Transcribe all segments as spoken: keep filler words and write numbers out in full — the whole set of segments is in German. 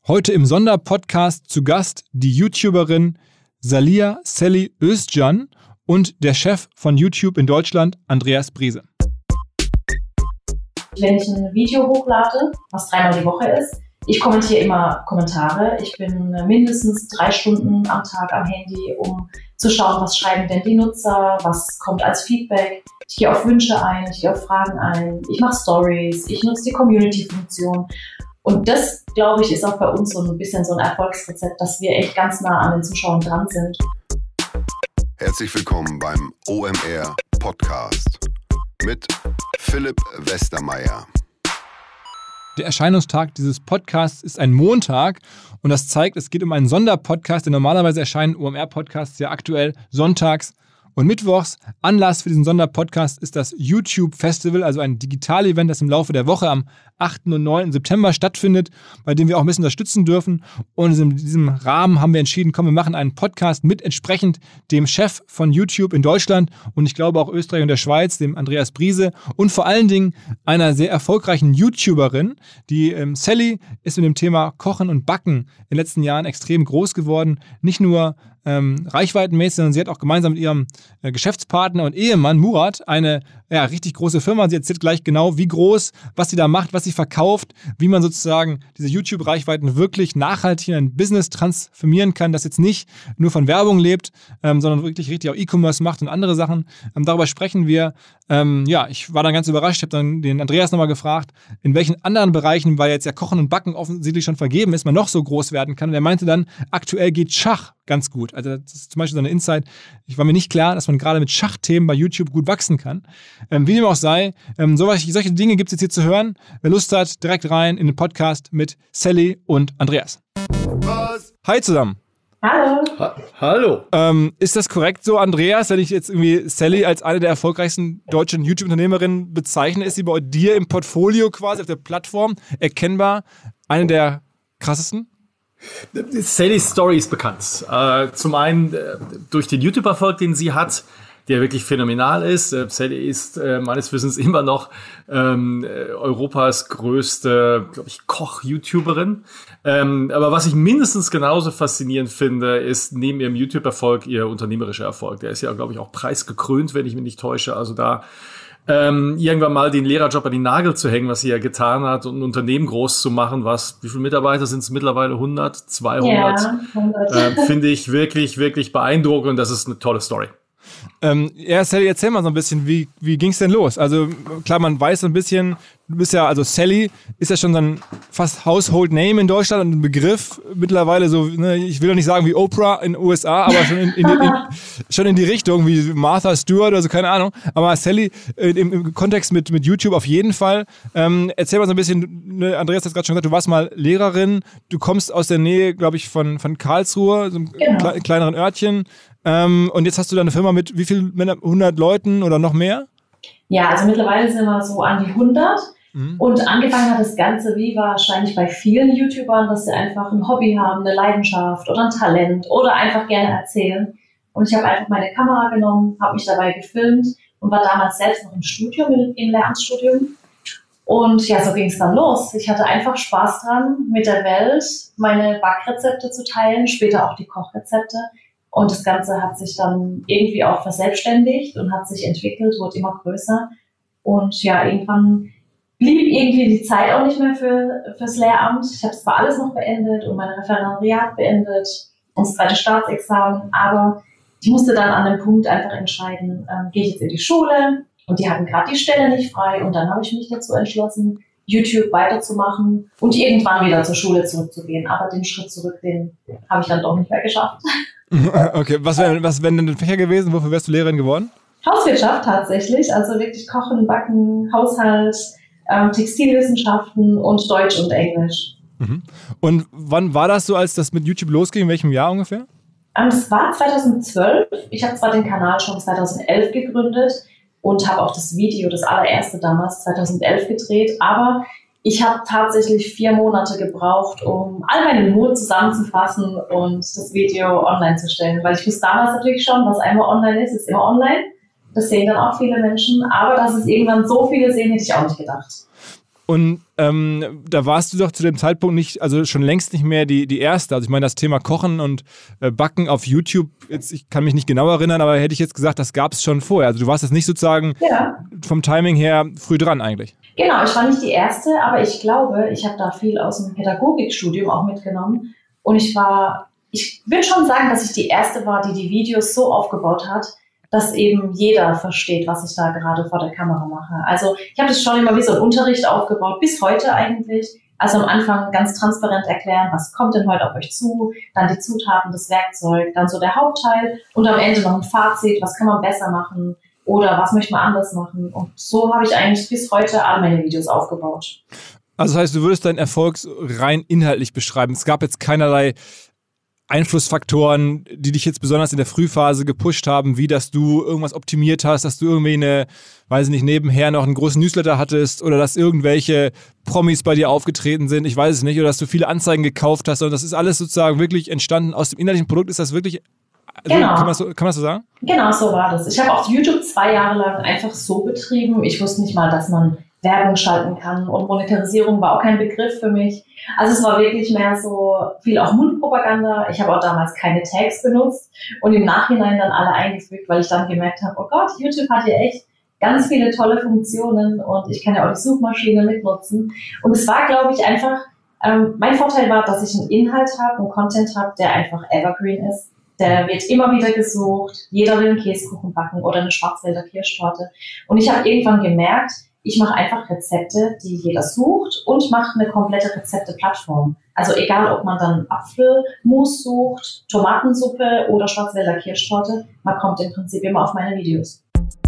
Heute im Sonderpodcast zu Gast die YouTuberin Salia Sally Özcan und der Chef von YouTube in Deutschland, Andreas Briese. Wenn ich ein Video hochlade, was dreimal die Woche ist, ich kommentiere immer Kommentare. Ich bin mindestens drei Stunden am Tag am Handy, um zu schauen, was schreiben denn die Nutzer, was kommt als Feedback. Ich gehe auf Wünsche ein, ich gehe auf Fragen ein, ich mache Stories, ich nutze die Community-Funktion. Und das, glaube ich, ist auch bei uns so ein bisschen so ein Erfolgsrezept, dass wir echt ganz nah an den Zuschauern dran sind. Herzlich willkommen beim O M R Podcast mit Philipp Westermeier. Der Erscheinungstag dieses Podcasts ist ein Montag und das zeigt, es geht um einen Sonderpodcast, denn normalerweise erscheinen O M R-Podcasts ja aktuell sonntags und mittwochs. Anlass für diesen Sonderpodcast ist das YouTube Festival, also ein Digital-Event, das im Laufe der Woche am achten und neunten September stattfindet, bei dem wir auch ein bisschen unterstützen dürfen. Und in diesem Rahmen haben wir entschieden, komm, wir machen einen Podcast mit entsprechend dem Chef von YouTube in Deutschland und ich glaube auch Österreich und der Schweiz, dem Andreas Briese und vor allen Dingen einer sehr erfolgreichen YouTuberin. Die ähm, Sally ist mit dem Thema Kochen und Backen in den letzten Jahren extrem groß geworden. Nicht nur ähm, reichweitenmäßig, sondern sie hat auch gemeinsam mit ihrem äh, Geschäftspartner und Ehemann Murat eine ja, richtig große Firma. Sie erzählt gleich genau, wie groß, was sie da macht, was sie verkauft, wie man sozusagen diese YouTube-Reichweiten wirklich nachhaltig in ein Business transformieren kann, das jetzt nicht nur von Werbung lebt, ähm, sondern wirklich richtig auch E-Commerce macht und andere Sachen. Ähm, darüber sprechen wir. Ähm, ja, ich war dann ganz überrascht. Ich habe dann den Andreas nochmal gefragt, in welchen anderen Bereichen, weil jetzt ja Kochen und Backen offensichtlich schon vergeben ist, man noch so groß werden kann. Und er meinte dann, aktuell geht Schach ganz gut. Also das ist zum Beispiel so eine Insight. Ich war mir nicht klar, dass man gerade mit Schachthemen bei YouTube gut wachsen kann. Ähm, wie dem auch sei, ähm, solche, solche Dinge gibt es jetzt hier zu hören. Wer Lust hat, direkt rein in den Podcast mit Sally und Andreas. Was? Hi zusammen. Hallo. Ha- Hallo. Ähm, ist das korrekt so, Andreas, wenn ich jetzt irgendwie Sally als eine der erfolgreichsten deutschen YouTube-Unternehmerinnen bezeichne, ist sie bei dir im Portfolio quasi auf der Plattform erkennbar eine der krassesten? Sallys Story ist bekannt. Äh, zum einen äh, durch den YouTube-Erfolg, den sie hat, der wirklich phänomenal ist. Äh, Sally ist äh, meines Wissens immer noch ähm, Europas größte, glaube ich, Koch-YouTuberin. Ähm, aber was ich mindestens genauso faszinierend finde, ist neben ihrem YouTube-Erfolg ihr unternehmerischer Erfolg. Der ist ja, glaube ich, auch preisgekrönt, wenn ich mich nicht täusche. Also da ähm, irgendwann mal den Lehrerjob an den Nagel zu hängen, was sie ja getan hat, und ein Unternehmen groß zu machen, was, wie viele Mitarbeiter sind es mittlerweile? hundert, zweihundert? Ja, hundert. Äh, finde ich wirklich, wirklich beeindruckend und das ist eine tolle Story. Ähm, ja, Sally, erzähl mal so ein bisschen, wie, wie ging es denn los? Also klar, man weiß so ein bisschen, du bist ja, also Sally ist ja schon so ein fast Household Name in Deutschland und ein Begriff mittlerweile so, ne, ich will doch nicht sagen wie Oprah in den U S A, aber schon in, in, in, in, schon in die Richtung wie Martha Stewart oder so, keine Ahnung. Aber Sally, äh, im, im Kontext mit, mit YouTube auf jeden Fall. Ähm, erzähl mal so ein bisschen, ne, Andreas hat gerade schon gesagt, du warst mal Lehrerin, du kommst aus der Nähe, glaube ich, von, von Karlsruhe, so einem Genau. kle kleineren Örtchen. Ähm, und jetzt hast du da eine Firma mit wie viel, hundert Leuten oder noch mehr? Ja, also mittlerweile sind wir so an die hundert. Mhm. Und angefangen hat das Ganze wie wahrscheinlich bei vielen YouTubern, dass sie einfach ein Hobby haben, eine Leidenschaft oder ein Talent oder einfach gerne erzählen. Und ich habe einfach meine Kamera genommen, habe mich dabei gefilmt und war damals selbst noch im Studium, im Lehramtsstudium. Und ja, so ging es dann los. Ich hatte einfach Spaß dran, mit der Welt meine Backrezepte zu teilen, später auch die Kochrezepte. Und das Ganze hat sich dann irgendwie auch verselbstständigt und hat sich entwickelt, wurde immer größer. Und ja, irgendwann blieb irgendwie die Zeit auch nicht mehr für fürs Lehramt. Ich habe zwar alles noch beendet und mein Referendariat beendet und das zweite Staatsexamen, aber ich musste dann an dem Punkt einfach entscheiden, ähm, gehe ich jetzt in die Schule? Und die hatten gerade die Stelle nicht frei. Und dann habe ich mich dazu entschlossen, YouTube weiterzumachen und irgendwann wieder zur Schule zurückzugehen. Aber den Schritt zurück, den habe ich dann doch nicht mehr geschafft. Okay, was wäre was wär denn ein Fächer gewesen? Wofür wärst du Lehrerin geworden? Hauswirtschaft tatsächlich, also wirklich Kochen, Backen, Haushalt, ähm, Textilwissenschaften und Deutsch und Englisch. Mhm. Und wann war das so, als das mit YouTube losging? In welchem Jahr ungefähr? Ähm, das war zweitausendzwölf. Ich habe zwar den Kanal schon zweitausendelf gegründet und habe auch das Video, das allererste damals, zweitausendelf gedreht, aber ich habe tatsächlich vier Monate gebraucht, um all meinen Mut zusammenzufassen und das Video online zu stellen. Weil ich wusste damals natürlich schon, was einmal online ist, ist immer online. Das sehen dann auch viele Menschen. Aber dass es irgendwann so viele sehen, hätte ich auch nicht gedacht. Und ähm, da warst du doch zu dem Zeitpunkt nicht, also schon längst nicht mehr die, die Erste. Also ich meine, das Thema Kochen und äh, Backen auf YouTube, jetzt, ich kann mich nicht genau erinnern, aber hätte ich jetzt gesagt, das gab es schon vorher. Also du warst jetzt nicht sozusagen ja. vom Timing her früh dran eigentlich. Genau, ich war nicht die Erste, aber ich glaube, ich habe da viel aus dem Pädagogikstudium auch mitgenommen. Und ich war, ich würde schon sagen, dass ich die Erste war, die die Videos so aufgebaut hat, dass eben jeder versteht, was ich da gerade vor der Kamera mache. Also ich habe das schon immer wie so ein Unterricht aufgebaut, bis heute eigentlich. Also am Anfang ganz transparent erklären, was kommt denn heute auf euch zu, dann die Zutaten, das Werkzeug, dann so der Hauptteil und am Ende noch ein Fazit, was kann man besser machen oder was möchte man anders machen. Und so habe ich eigentlich bis heute all meine Videos aufgebaut. Also das heißt, du würdest deinen Erfolg rein inhaltlich beschreiben. Es gab jetzt keinerlei Einflussfaktoren, die dich jetzt besonders in der Frühphase gepusht haben, wie dass du irgendwas optimiert hast, dass du irgendwie eine, weiß ich nicht, nebenher noch einen großen Newsletter hattest oder dass irgendwelche Promis bei dir aufgetreten sind, ich weiß es nicht, oder dass du viele Anzeigen gekauft hast, und das ist alles sozusagen wirklich entstanden aus dem inhaltlichen Produkt. Ist das wirklich, also genau. kann man das so, kann man das so sagen? Genau, so war das. Ich habe auch YouTube zwei Jahre lang einfach so betrieben. Ich wusste nicht mal, dass man Werbung schalten kann, und Monetarisierung war auch kein Begriff für mich. Also es war wirklich mehr so viel auch Mundpropaganda. Ich habe auch damals keine Tags benutzt und im Nachhinein dann alle eingefügt, weil ich dann gemerkt habe, oh Gott, YouTube hat hier echt ganz viele tolle Funktionen und ich kann ja auch die Suchmaschine mitnutzen. Und es war, glaube ich, einfach, ähm, mein Vorteil war, dass ich einen Inhalt habe, einen Content habe, der einfach evergreen ist. Der wird immer wieder gesucht. Jeder will einen Käsekuchen backen oder eine Schwarzwälder Kirschtorte. Und ich habe irgendwann gemerkt, ich mache einfach Rezepte, die jeder sucht, und mache eine komplette Rezepte-Plattform. Also egal, ob man dann Apfelmus sucht, Tomatensuppe oder Schwarzwälder Kirschtorte, man kommt im Prinzip immer auf meine Videos.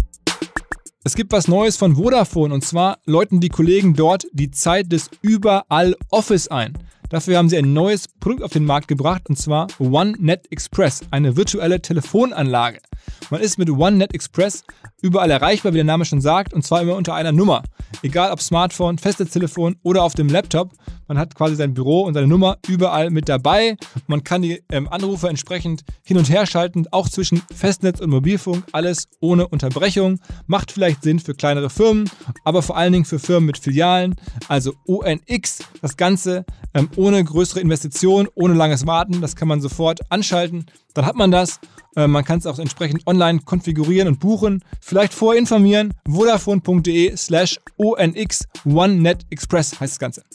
Es gibt was Neues von Vodafone, und zwar läuten die Kollegen dort die Zeit des Überall-Office ein. Dafür haben sie ein neues Produkt auf den Markt gebracht, und zwar OneNet Express, eine virtuelle Telefonanlage. Man ist mit OneNet Express überall erreichbar, wie der Name schon sagt, und zwar immer unter einer Nummer. Egal ob Smartphone, Festnetztelefon oder auf dem Laptop, man hat quasi sein Büro und seine Nummer überall mit dabei. Man kann die ähm, Anrufe entsprechend hin und her schalten, auch zwischen Festnetz und Mobilfunk, alles ohne Unterbrechung. Macht vielleicht Sinn für kleinere Firmen, aber vor allen Dingen für Firmen mit Filialen, also O N X, das Ganze ähm, ohne größere Investitionen, ohne langes Warten, das kann man sofort anschalten. Dann hat man das. Äh, man kann es auch entsprechend online konfigurieren und buchen. Vielleicht vorher informieren. Vodafone.de slash ONX OneNet Express heißt das Ganze.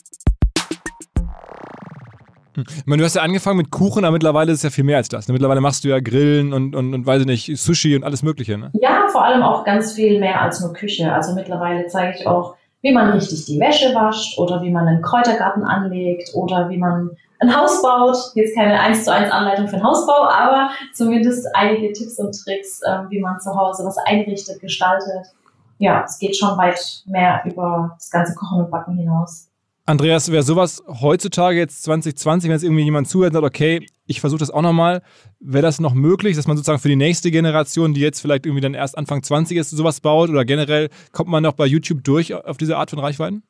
Ich meine, du hast ja angefangen mit Kuchen, aber mittlerweile ist es ja viel mehr als das. Mittlerweile machst du ja Grillen und, und, und weiß ich nicht, Sushi und alles Mögliche, ne? Ja, vor allem auch ganz viel mehr als nur Küche. Also mittlerweile zeige ich auch, wie man richtig die Wäsche wascht oder wie man einen Kräutergarten anlegt oder wie man ein Haus baut. Jetzt keine eins zu eins Anleitung für den Hausbau, aber zumindest einige Tipps und Tricks, wie man zu Hause was einrichtet, gestaltet. Ja, es geht schon weit mehr über das ganze Kochen und Backen hinaus. Andreas, wäre sowas heutzutage jetzt zwanzig zwanzig, wenn jetzt irgendwie jemand zuhört und sagt, okay, ich versuche das auch nochmal, wäre das noch möglich, dass man sozusagen für die nächste Generation, die jetzt vielleicht irgendwie dann erst Anfang zwanzig ist, sowas baut, oder generell kommt man noch bei YouTube durch auf diese Art von Reichweiten?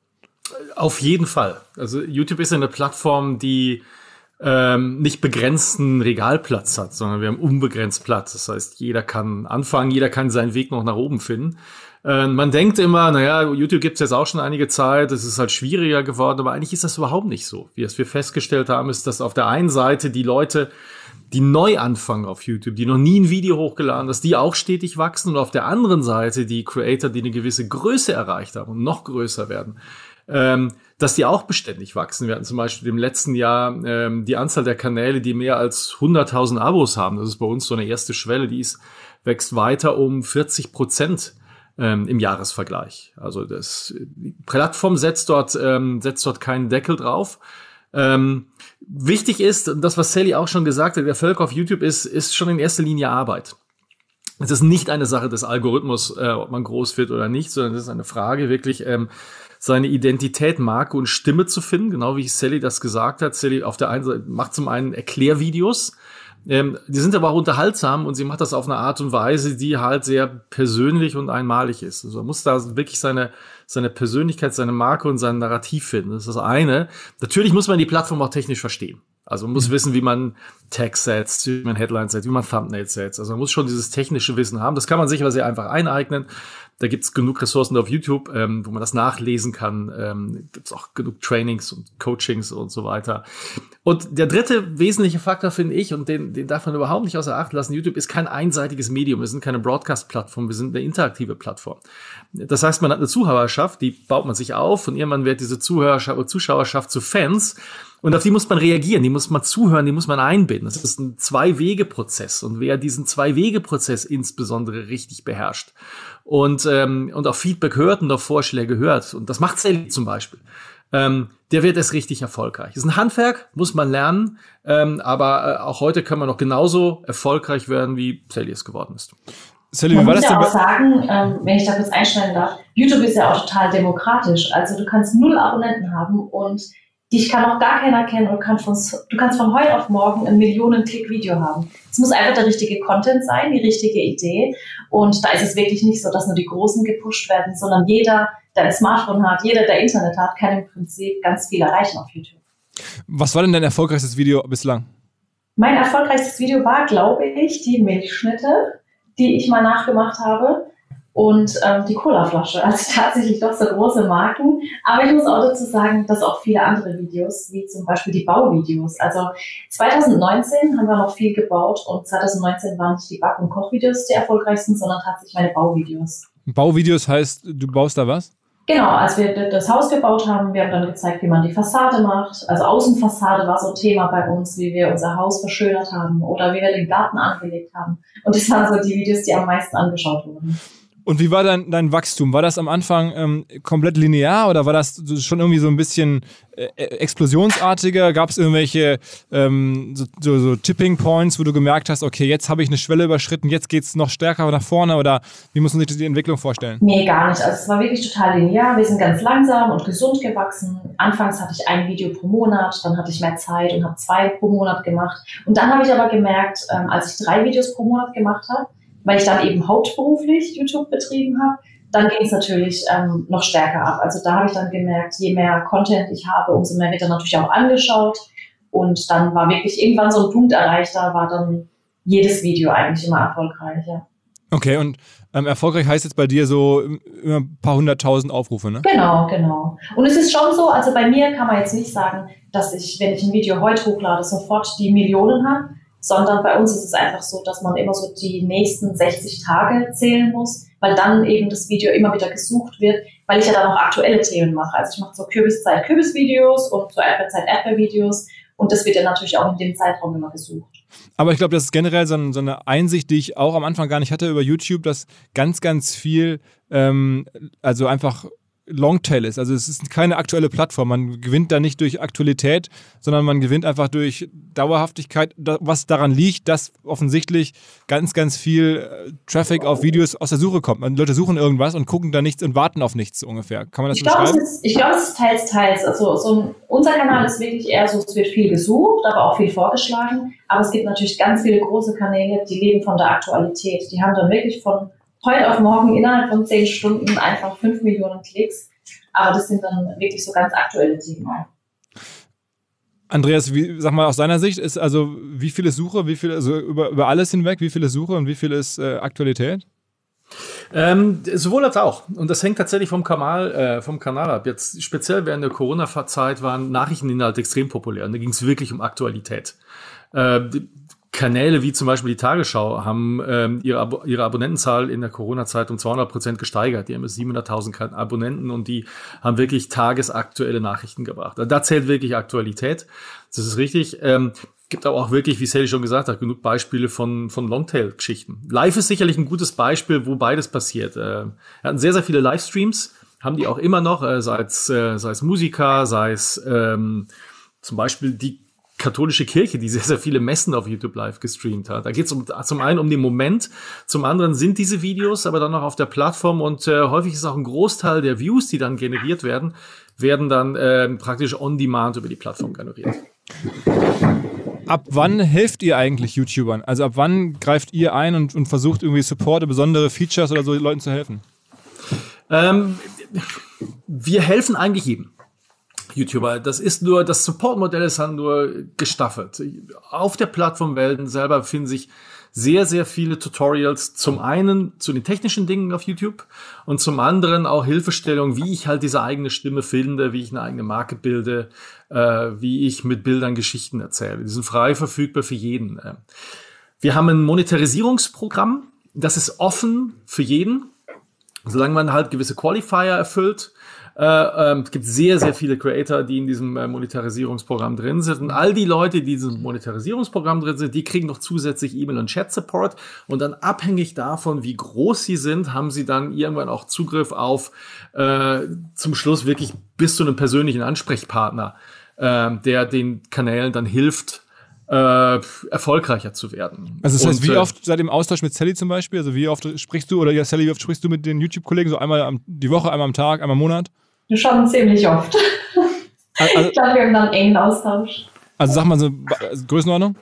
Auf jeden Fall. Also YouTube ist eine Plattform, die ähm, nicht begrenzten Regalplatz hat, sondern wir haben unbegrenzt Platz. Das heißt, jeder kann anfangen, jeder kann seinen Weg noch nach oben finden. Äh, man denkt immer, naja, YouTube gibt's jetzt auch schon einige Zeit, es ist halt schwieriger geworden, aber eigentlich ist das überhaupt nicht so. Wie es wir festgestellt haben, ist, dass auf der einen Seite die Leute, die neu anfangen auf YouTube, die noch nie ein Video hochgeladen haben, dass die auch stetig wachsen, und auf der anderen Seite die Creator, die eine gewisse Größe erreicht haben und noch größer werden, ähm, dass die auch beständig wachsen. Wir hatten zum Beispiel im letzten Jahr ähm, die Anzahl der Kanäle, die mehr als hunderttausend Abos haben. Das ist bei uns so eine erste Schwelle, die ist, wächst weiter um vierzig Prozent ähm, im Jahresvergleich. Also das, die Plattform setzt dort, ähm, setzt dort keinen Deckel drauf. Ähm, wichtig ist, das, was Sally auch schon gesagt hat, der Erfolg auf YouTube ist, ist schon in erster Linie Arbeit. Es ist nicht eine Sache des Algorithmus, äh, ob man groß wird oder nicht, sondern es ist eine Frage wirklich, ähm, seine Identität, Marke und Stimme zu finden, genau wie Sally das gesagt hat. Sally auf der einen Seite macht zum einen Erklärvideos, ähm, die sind aber auch unterhaltsam, und sie macht das auf eine Art und Weise, die halt sehr persönlich und einmalig ist. Also man muss da wirklich seine seine Persönlichkeit, seine Marke und sein Narrativ finden. Das ist das eine. Natürlich muss man die Plattform auch technisch verstehen. Also man muss mhm. wissen, wie man Text setzt, wie man Headlines setzt, wie man Thumbnails setzt. Also man muss schon dieses technische Wissen haben. Das kann man sich aber sehr einfach eineignen. Da gibt es genug Ressourcen auf YouTube, ähm, wo man das nachlesen kann. Ähm, gibt es auch genug Trainings und Coachings und so weiter. Und der dritte wesentliche Faktor, finde ich, und den, den darf man überhaupt nicht außer Acht lassen, YouTube ist kein einseitiges Medium. Wir sind keine Broadcast-Plattform, wir sind eine interaktive Plattform. Das heißt, man hat eine Zuhörerschaft, die baut man sich auf und irgendwann wird diese Zuhörerschaft oder Zuschauerschaft zu Fans. Und auf die muss man reagieren, die muss man zuhören, die muss man einbinden. Das ist ein Zwei-Wege-Prozess. Und wer diesen Zwei-Wege-Prozess insbesondere richtig beherrscht und ähm, und auch Feedback hört und auch Vorschläge hört, und das macht Sally zum Beispiel, ähm, der wird erst richtig erfolgreich. Das ist ein Handwerk, muss man lernen, ähm, aber äh, auch heute kann man noch genauso erfolgreich werden, wie Sally es geworden ist. Sally, wie war das denn? Ich muss ja auch sagen, ähm, wenn ich da kurz einsteigen darf, YouTube ist ja auch total demokratisch. Also du kannst null Abonnenten haben und dich kann auch gar keiner kennen und kann von, du kannst von heute auf morgen ein Millionen-Klick-Video haben. Es muss einfach der richtige Content sein, die richtige Idee. Und da ist es wirklich nicht so, dass nur die Großen gepusht werden, sondern jeder, der ein Smartphone hat, jeder, der Internet hat, kann im Prinzip ganz viel erreichen auf YouTube. Was war denn dein erfolgreichstes Video bislang? Mein erfolgreichstes Video war, glaube ich, die Milchschnitte, die ich mal nachgemacht habe. Und ähm, die Colaflasche, also tatsächlich doch so große Marken. Aber ich muss auch dazu sagen, dass auch viele andere Videos, wie zum Beispiel die Bauvideos. Also zwanzig neunzehn haben wir noch viel gebaut und zwanzig neunzehn waren nicht die Back- und Kochvideos die erfolgreichsten, sondern tatsächlich meine Bauvideos. Bauvideos heißt, du baust da was? Genau, als wir das Haus gebaut haben, wir haben dann gezeigt, wie man die Fassade macht. Also Außenfassade war so ein Thema bei uns, wie wir unser Haus verschönert haben oder wie wir den Garten angelegt haben. Und das waren so die Videos, die am meisten angeschaut wurden. Und wie war dein, dein Wachstum? War das am Anfang ähm, komplett linear oder war das schon irgendwie so ein bisschen äh, explosionsartiger? Gab es irgendwelche ähm, so, so, so Tipping Points, wo du gemerkt hast, okay, jetzt habe ich eine Schwelle überschritten, jetzt geht es noch stärker nach vorne, oder wie muss man sich die Entwicklung vorstellen? Nee, gar nicht. Also es war wirklich total linear. Wir sind ganz langsam und gesund gewachsen. Anfangs hatte ich ein Video pro Monat, dann hatte ich mehr Zeit und habe zwei pro Monat gemacht. Und dann habe ich aber gemerkt, ähm, als ich drei Videos pro Monat gemacht habe, weil ich dann eben hauptberuflich YouTube betrieben habe, dann ging es natürlich ähm, noch stärker ab. Also da habe ich dann gemerkt, je mehr Content ich habe, umso mehr wird dann natürlich auch angeschaut. Und dann war wirklich irgendwann so ein Punkt erreicht, da war dann jedes Video eigentlich immer erfolgreich. Ja. Okay, und ähm, erfolgreich heißt jetzt bei dir so immer ein paar hunderttausend Aufrufe, ne? Genau, genau. Und es ist schon so, also bei mir kann man jetzt nicht sagen, dass ich, wenn ich ein Video heute hochlade, sofort die Millionen habe, sondern bei uns ist es einfach so, dass man immer so die nächsten sechzig Tage zählen muss, weil dann eben das Video immer wieder gesucht wird, weil ich ja dann auch aktuelle Themen mache. Also ich mache zur Kürbiszeit Kürbisvideos und zur Erdbeerzeit Erdbeervideos und das wird ja natürlich auch in dem Zeitraum immer gesucht. Aber ich glaube, das ist generell so, ein, so eine Einsicht, die ich auch am Anfang gar nicht hatte über YouTube, dass ganz, ganz viel, ähm, also einfach Longtail ist. Also es ist keine aktuelle Plattform. Man gewinnt da nicht durch Aktualität, sondern man gewinnt einfach durch Dauerhaftigkeit, was daran liegt, dass offensichtlich ganz, ganz viel Traffic auf Videos aus der Suche kommt. Die Leute suchen irgendwas und gucken da nichts und warten auf nichts so ungefähr. Kann man das ich so beschreiben? Glaub, es ist, ich glaube, es ist teils, teils. Also so ein, unser Kanal ist wirklich eher so, es wird viel gesucht, aber auch viel vorgeschlagen. Aber es gibt natürlich ganz viele große Kanäle, die leben von der Aktualität. Die haben dann wirklich von heute auf morgen innerhalb von zehn Stunden einfach fünf Millionen Klicks. Aber das sind dann wirklich so ganz aktuelle Themen. Andreas, wie, sag mal aus deiner Sicht, ist also wie viel ist Suche, wie viel, also über, über alles hinweg, wie viel ist Suche und wie viel ist äh, Aktualität? Ähm, sowohl als auch. Und das hängt tatsächlich vom Kanal, äh, vom Kanal ab. Jetzt speziell während der Corona-Zeit waren Nachrichteninhalte extrem populär. Und da ging es wirklich um Aktualität. Äh, Kanäle wie zum Beispiel die Tagesschau haben ähm, ihre, Ab- ihre Abonnentenzahl in der Corona-Zeit um zweihundert Prozent gesteigert. Die haben jetzt siebenhunderttausend Abonnenten und die haben wirklich tagesaktuelle Nachrichten gebracht. Also da zählt wirklich Aktualität. Das ist richtig. Ähm, gibt aber auch wirklich, wie Sally schon gesagt hat, genug Beispiele von, von Longtail-Geschichten. Live ist sicherlich ein gutes Beispiel, wo beides passiert. Äh, wir hatten sehr, sehr viele Livestreams, haben die auch immer noch, äh, sei es, äh, sei es Musiker, sei es ähm, zum Beispiel die katholische Kirche, die sehr, sehr viele Messen auf YouTube live gestreamt hat. Da geht es um, zum einen um den Moment, zum anderen sind diese Videos aber dann noch auf der Plattform und äh, häufig ist auch ein Großteil der Views, die dann generiert werden, werden dann äh, praktisch on demand über die Plattform generiert. Ab wann helft ihr eigentlich YouTubern? Also ab wann greift ihr ein und, und versucht irgendwie Support, besondere Features oder so Leuten zu helfen? Ähm, wir helfen eigentlich jedem. YouTuber. Das ist nur, das Support-Modell ist halt nur gestaffelt. Auf der Plattform Welten selber finden sich sehr, sehr viele Tutorials, zum einen zu den technischen Dingen auf YouTube und zum anderen auch Hilfestellung, wie ich halt diese eigene Stimme finde, wie ich eine eigene Marke bilde, äh, wie ich mit Bildern Geschichten erzähle. Die sind frei verfügbar für jeden. Wir haben ein Monetarisierungsprogramm, das ist offen für jeden, solange man halt gewisse Qualifier erfüllt. Äh, äh, es gibt sehr, sehr viele Creator, die in diesem äh, Monetarisierungsprogramm drin sind. Und all die Leute, die in diesem Monetarisierungsprogramm drin sind, die kriegen noch zusätzlich E-Mail- und Chat-Support. Und dann abhängig davon, wie groß sie sind, haben sie dann irgendwann auch Zugriff auf äh, zum Schluss wirklich bis zu einem persönlichen Ansprechpartner, äh, der den Kanälen dann hilft, Äh, erfolgreicher zu werden. Also das heißt, und, wie äh, oft seit dem Austausch mit Sally zum Beispiel, also wie oft sprichst du, oder ja Sally, wie oft sprichst du mit den YouTube-Kollegen, so einmal am, die Woche, einmal am Tag, einmal im Monat? Schon ziemlich oft. Also, Ich glaube, wir haben dann einen engen Austausch. also sag mal so, also Größenordnung?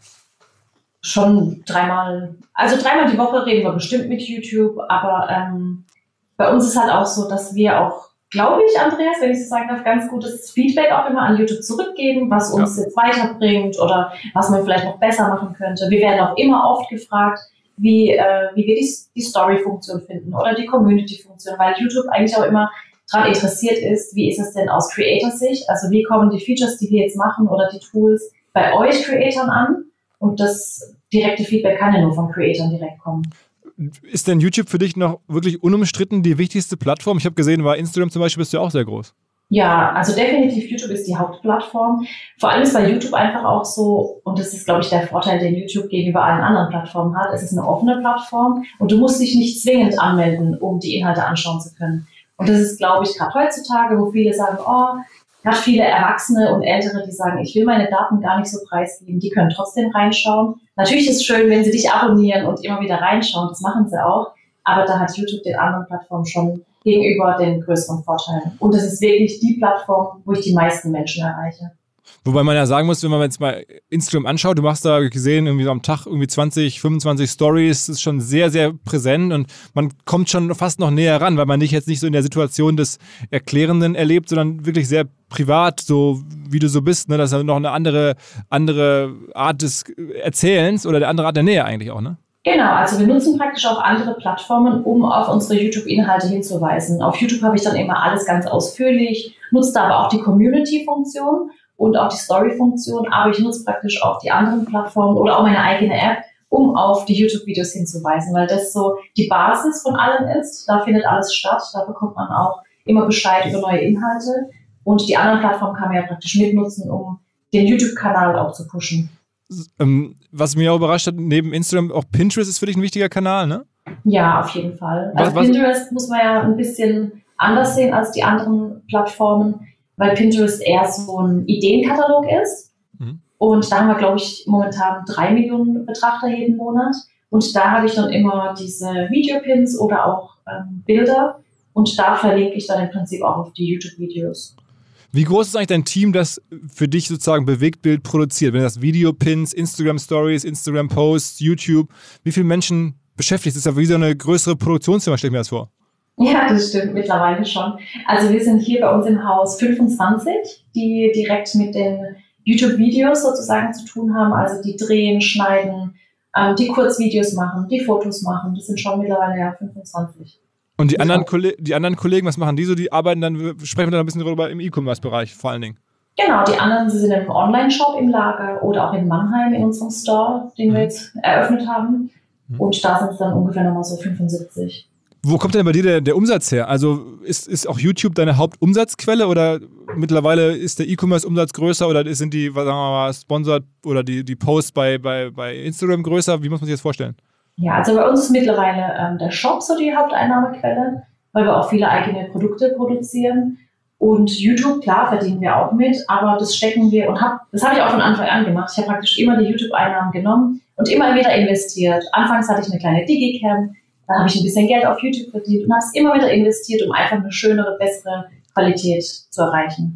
Schon dreimal, also dreimal die Woche reden wir bestimmt mit YouTube, aber ähm, bei uns ist halt auch so, dass wir auch, glaube ich, Andreas, wenn ich so sagen darf, ganz gutes Feedback auch immer an YouTube zurückgeben, was uns ja. jetzt weiterbringt oder was man vielleicht noch besser machen könnte. Wir werden auch immer oft gefragt, wie, äh, wie wir die, die Story-Funktion finden oder die Community-Funktion, weil YouTube eigentlich auch immer daran interessiert ist, wie ist es denn aus Creator-Sicht, also wie kommen die Features, die wir jetzt machen oder die Tools bei euch Creatoren an, und das direkte Feedback kann ja nur von Creatoren direkt kommen. Ist denn YouTube für dich noch wirklich unumstritten die wichtigste Plattform? Ich habe gesehen, bei Instagram zum Beispiel bist du ja auch sehr groß. Ja, also definitiv YouTube ist die Hauptplattform. Vor allem ist bei YouTube einfach auch so, und das ist, glaube ich, der Vorteil, den YouTube gegenüber allen anderen Plattformen hat, es ist eine offene Plattform und du musst dich nicht zwingend anmelden, um die Inhalte anschauen zu können. Und das ist, glaube ich, gerade heutzutage, wo viele sagen, oh, gerade viele Erwachsene und Ältere, die sagen, ich will meine Daten gar nicht so preisgeben, die können trotzdem reinschauen. Natürlich ist es schön, wenn sie dich abonnieren und immer wieder reinschauen, das machen sie auch, aber da hat YouTube den anderen Plattformen schon gegenüber den größeren Vorteilen. Und es ist wirklich die Plattform, wo ich die meisten Menschen erreiche. Wobei man ja sagen muss, wenn man jetzt mal Instagram anschaut, du machst da gesehen, irgendwie so am Tag irgendwie zwanzig, fünfundzwanzig Stories, das ist schon sehr, sehr präsent und man kommt schon fast noch näher ran, weil man dich jetzt nicht so in der Situation des Erklärenden erlebt, sondern wirklich sehr privat, so wie du so bist, ne? Das ist ja noch eine andere, andere Art des Erzählens oder eine andere Art der Nähe eigentlich auch, ne? Genau, also wir nutzen praktisch auch andere Plattformen, um auf unsere YouTube-Inhalte hinzuweisen. Auf YouTube habe ich dann immer alles ganz ausführlich, nutze da aber auch die Community-Funktion und auch die Story-Funktion, aber ich nutze praktisch auch die anderen Plattformen oder auch meine eigene App, um auf die YouTube-Videos hinzuweisen, weil das so die Basis von allem ist. Da findet alles statt, da bekommt man auch immer Bescheid über neue Inhalte und die anderen Plattformen kann man ja praktisch mitnutzen, um den YouTube-Kanal auch zu pushen. Was mich auch überrascht hat, neben Instagram, auch Pinterest ist für dich ein wichtiger Kanal, ne? Ja, auf jeden Fall. Also was, Pinterest muss man ja ein bisschen anders sehen als die anderen Plattformen, weil Pinterest eher so ein Ideenkatalog ist. Mhm. Und da haben wir, glaube ich, momentan drei Millionen Betrachter jeden Monat. Und da habe ich dann immer diese Videopins oder auch ähm, Bilder. Und da verlinke ich dann im Prinzip auch auf die YouTube-Videos. Wie groß ist eigentlich dein Team, das für dich sozusagen Bewegtbild produziert? Wenn das Videopins, Instagram-Stories, Instagram-Posts, YouTube, wie viele Menschen beschäftigt? Das ist ja wie so eine größere Produktionsfirma, stelle ich mir das vor. Ja, das stimmt mittlerweile schon. Also wir sind hier bei uns im Haus fünfundzwanzig, die direkt mit den YouTube-Videos sozusagen zu tun haben. Also die drehen, schneiden, ähm, die Kurzvideos machen, die Fotos machen. Das sind schon mittlerweile ja fünfundzwanzig. Und die anderen, Kolle- die anderen Kollegen, was machen die so? Die arbeiten dann, sprechen wir dann ein bisschen darüber im E-Commerce-Bereich vor allen Dingen. Genau, die anderen, sie sind im Online-Shop im Lager oder auch in Mannheim in unserem Store, den mhm. wir jetzt eröffnet haben. Mhm. Und da sind es dann ungefähr nochmal so fünfundsiebzig. Wo kommt denn bei dir der, der Umsatz her? Also ist, ist auch YouTube deine Hauptumsatzquelle oder mittlerweile ist der E-Commerce-Umsatz größer oder sind die, sagen wir mal, Sponsored oder die, die Posts bei, bei, bei Instagram größer? Wie muss man sich das vorstellen? Ja, also bei uns ist mittlerweile ähm, der Shop so die Haupteinnahmequelle, weil wir auch viele eigene Produkte produzieren. Und YouTube, klar, verdienen wir auch mit, aber das stecken wir und hab, das habe ich auch von Anfang an gemacht. Ich habe praktisch immer die YouTube-Einnahmen genommen und immer wieder investiert. Anfangs hatte ich eine kleine Digicam, dann habe ich ein bisschen Geld auf YouTube verdient und habe es immer wieder investiert, um einfach eine schönere, bessere Qualität zu erreichen.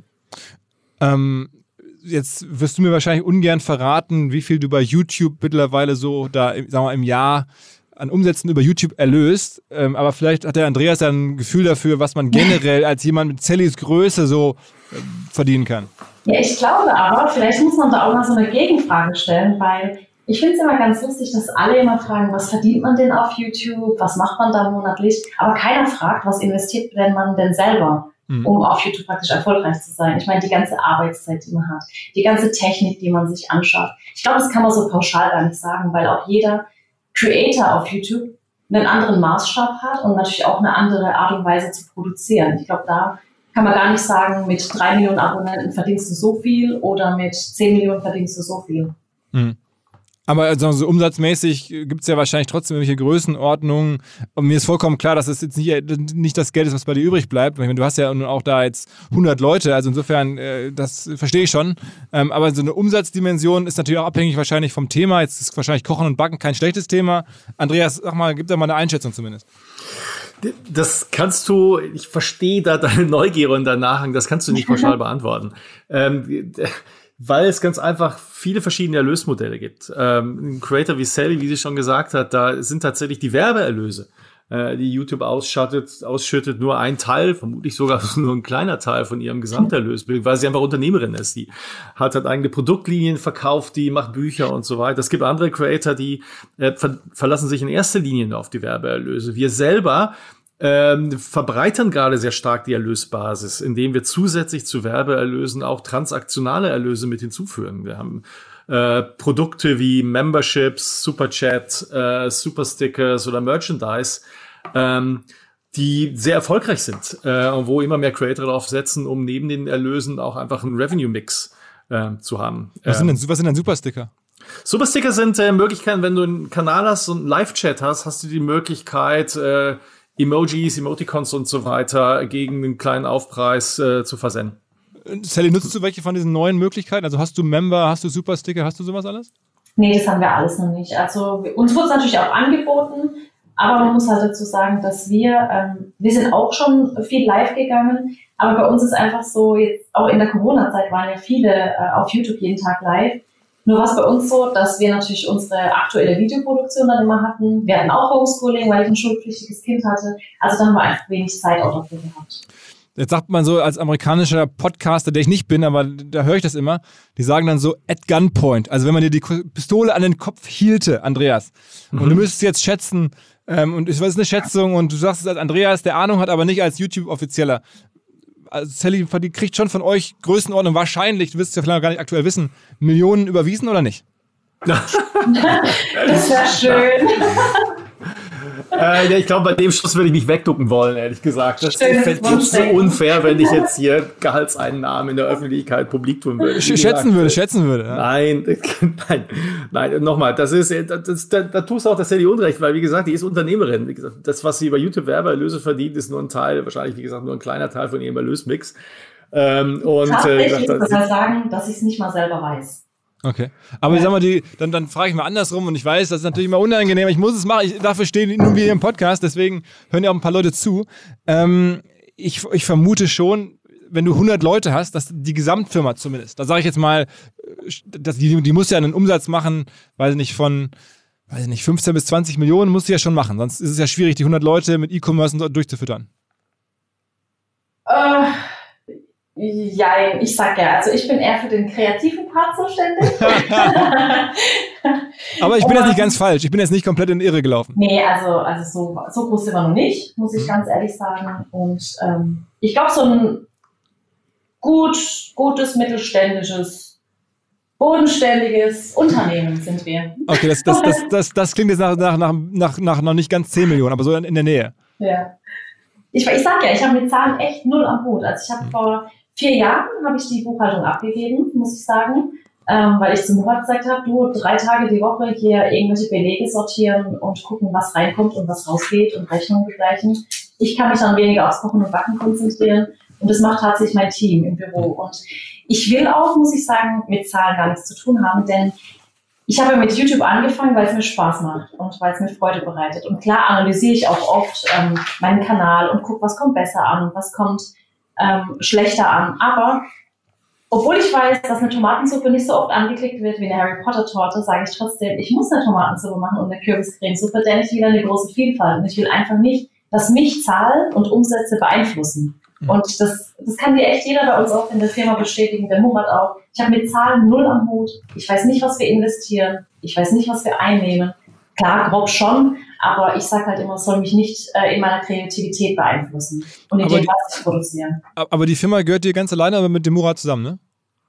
Ähm, jetzt wirst du mir wahrscheinlich ungern verraten, wie viel du bei YouTube mittlerweile so da, sagen wir mal, im Jahr an Umsätzen über YouTube erlöst. Ähm, aber vielleicht hat der Andreas ja ein Gefühl dafür, was man generell als jemand mit Sallys Größe so äh, verdienen kann. Ja, ich glaube aber, vielleicht muss man da auch mal so eine Gegenfrage stellen, weil ich finde es immer ganz lustig, dass alle immer fragen, was verdient man denn auf YouTube, was macht man da monatlich, aber keiner fragt, was investiert denn man denn selber, mhm. um auf YouTube praktisch erfolgreich zu sein. Ich meine, die ganze Arbeitszeit, die man hat, die ganze Technik, die man sich anschafft. Ich glaube, das kann man so pauschal gar nicht sagen, weil auch jeder Creator auf YouTube einen anderen Maßstab hat und natürlich auch eine andere Art und Weise zu produzieren. Ich glaube, da kann man gar nicht sagen, mit drei Millionen Abonnenten verdienst du so viel oder mit zehn Millionen verdienst du so viel. Mhm. Aber also so umsatzmäßig gibt es ja wahrscheinlich trotzdem irgendwelche Größenordnungen. Und mir ist vollkommen klar, dass es jetzt nicht, nicht das Geld ist, was bei dir übrig bleibt. Ich meine, du hast ja auch da jetzt hundert Leute, also insofern, äh, das verstehe ich schon. Ähm, aber so eine Umsatzdimension ist natürlich auch abhängig wahrscheinlich vom Thema. Jetzt ist wahrscheinlich Kochen und Backen kein schlechtes Thema. Andreas, sag mal, gib da mal eine Einschätzung zumindest. Das kannst du, ich verstehe da deine Neugier und dein Nachhang, das kannst du nicht pauschal beantworten. Ähm, Weil es ganz einfach viele verschiedene Erlösmodelle gibt. Ähm, ein Creator wie Sally, wie sie schon gesagt hat, da sind tatsächlich die Werbeerlöse, äh, die YouTube ausschüttet, ausschüttet, nur ein Teil, vermutlich sogar nur ein kleiner Teil von ihrem Gesamterlös, weil sie einfach Unternehmerin ist. Die hat halt eigene Produktlinien verkauft, die macht Bücher und so weiter. Es gibt andere Creator, die äh, ver- verlassen sich in erster Linie auf die Werbeerlöse. Wir selber Ähm, verbreitern gerade sehr stark die Erlösbasis, indem wir zusätzlich zu Werbeerlösen auch transaktionale Erlöse mit hinzufügen. Wir haben äh, Produkte wie Memberships, Superchat, äh, Superstickers oder Merchandise, ähm, die sehr erfolgreich sind äh, und wo immer mehr Creator darauf setzen, um neben den Erlösen auch einfach einen Revenue-Mix äh, zu haben. Was sind denn, was sind denn Supersticker? Supersticker sind äh, Möglichkeiten, wenn du einen Kanal hast und einen Live-Chat hast, hast du die Möglichkeit, äh, Emojis, Emoticons und so weiter gegen einen kleinen Aufpreis äh, zu versenden. Sally, nutzt du welche von diesen neuen Möglichkeiten? Also hast du Member, hast du Supersticker, hast du sowas alles? Nee, das haben wir alles noch nicht. Also uns wurde es natürlich auch angeboten, aber man muss halt dazu sagen, dass wir, ähm, wir sind auch schon viel live gegangen, aber bei uns ist einfach so, jetzt auch in der Corona-Zeit waren ja viele äh, auf YouTube jeden Tag live. Nur war es bei uns so, dass wir natürlich unsere aktuelle Videoproduktion dann immer hatten. Wir hatten auch Homeschooling, weil ich ein schulpflichtiges Kind hatte. Also dann haben wir einfach wenig Zeit auch dafür gehabt. Jetzt sagt man so als amerikanischer Podcaster, der ich nicht bin, aber da höre ich das immer, die sagen dann so at gunpoint. Also wenn man dir die Pistole an den Kopf hielte, Andreas, mhm. und du müsstest jetzt schätzen, ähm, und es ist eine Schätzung und du sagst es als Andreas, der Ahnung hat, aber nicht als YouTube-Offizieller. Also Sally, die kriegt schon von euch Größenordnung wahrscheinlich, du wirst es ja vielleicht noch gar nicht aktuell wissen, Millionen überwiesen oder nicht? Das wäre schön. äh, ja, ich glaube, bei dem Schluss würde ich mich wegducken wollen, ehrlich gesagt. Das fällt mir so unfair, wenn ich jetzt hier Gehaltseinnahmen in der Öffentlichkeit publik tun würde. Sch- schätzen würde, schätzen würde. Ja. Nein, nein, nein, nochmal, das ist, das, da, da tust du auch das Sally Unrecht, weil, wie gesagt, die ist Unternehmerin. Wie gesagt, das, was sie über YouTube-Werbeerlöse verdient, ist nur ein Teil, wahrscheinlich, wie gesagt, nur ein kleiner Teil von ihrem Erlösmix. Ähm, und, Tatsächlich äh, muss man sagen, dass ich es nicht mal selber weiß. Okay. Aber ja. ich sag mal, die, dann, dann frage ich mal andersrum und ich weiß, das ist natürlich immer unangenehm. Ich muss es machen. Ich, dafür stehen nur wir hier im Podcast, deswegen hören ja auch ein paar Leute zu. Ähm, ich, ich vermute schon, wenn du hundert Leute hast, dass die Gesamtfirma zumindest, da sage ich jetzt mal, dass die, die muss ja einen Umsatz machen, weiß ich nicht, von weiß ich nicht, fünfzehn bis zwanzig Millionen muss sie ja schon machen. Sonst ist es ja schwierig, die hundert Leute mit E-Commerce durchzufüttern. Äh. Ja, ich sag ja, also ich bin eher für den kreativen Part zuständig. Aber ich bin Und, jetzt nicht ganz falsch, ich bin jetzt nicht komplett in Irre gelaufen. Nee, also, also so, so groß sind wir noch nicht, muss ich mhm. ganz ehrlich sagen. Und ähm, ich glaube, so ein gut, gutes, mittelständisches, bodenständiges Unternehmen sind wir. Okay, das, das, das, das, das klingt jetzt nach, nach, nach, nach, nach noch nicht ganz zehn Millionen, aber so in, in der Nähe. Ja. Ich, ich sag ja, ich habe mit Zahlen echt null am Hut. Also ich habe mhm. vor vier Jahren habe ich die Buchhaltung abgegeben, muss ich sagen, ähm, weil ich zum Murat gesagt habe, du, drei Tage die Woche hier irgendwelche Belege sortieren und gucken, was reinkommt und was rausgeht und Rechnungen begleichen. Ich kann mich dann weniger aufs Kochen und Backen konzentrieren und das macht tatsächlich mein Team im Büro. Und ich will auch, muss ich sagen, mit Zahlen gar nichts zu tun haben, denn ich habe mit YouTube angefangen, weil es mir Spaß macht und weil es mir Freude bereitet. Und klar analysiere ich auch oft ähm, meinen Kanal und gucke, was kommt besser an und was kommt ähm, schlechter an. Aber Obwohl ich weiß, dass eine Tomatensuppe nicht so oft angeklickt wird wie eine Harry Potter Torte, sage ich trotzdem, ich muss eine Tomatensuppe machen und eine Kürbiscremesuppe, denn ich will eine große Vielfalt und ich will einfach nicht, dass mich Zahlen und Umsätze beeinflussen. Mhm. Und das, das kann dir echt jeder bei uns auch in der Firma bestätigen, der Murat auch. Ich habe mit Zahlen null am Hut. Ich weiß nicht, was wir investieren. Ich weiß nicht, was wir einnehmen. Klar, grob schon, aber ich sage halt immer, es soll mich nicht äh, in meiner Kreativität beeinflussen und in aber dem, die, was ich produziere. Aber die Firma gehört dir ganz alleine, aber mit dem Murat zusammen, ne?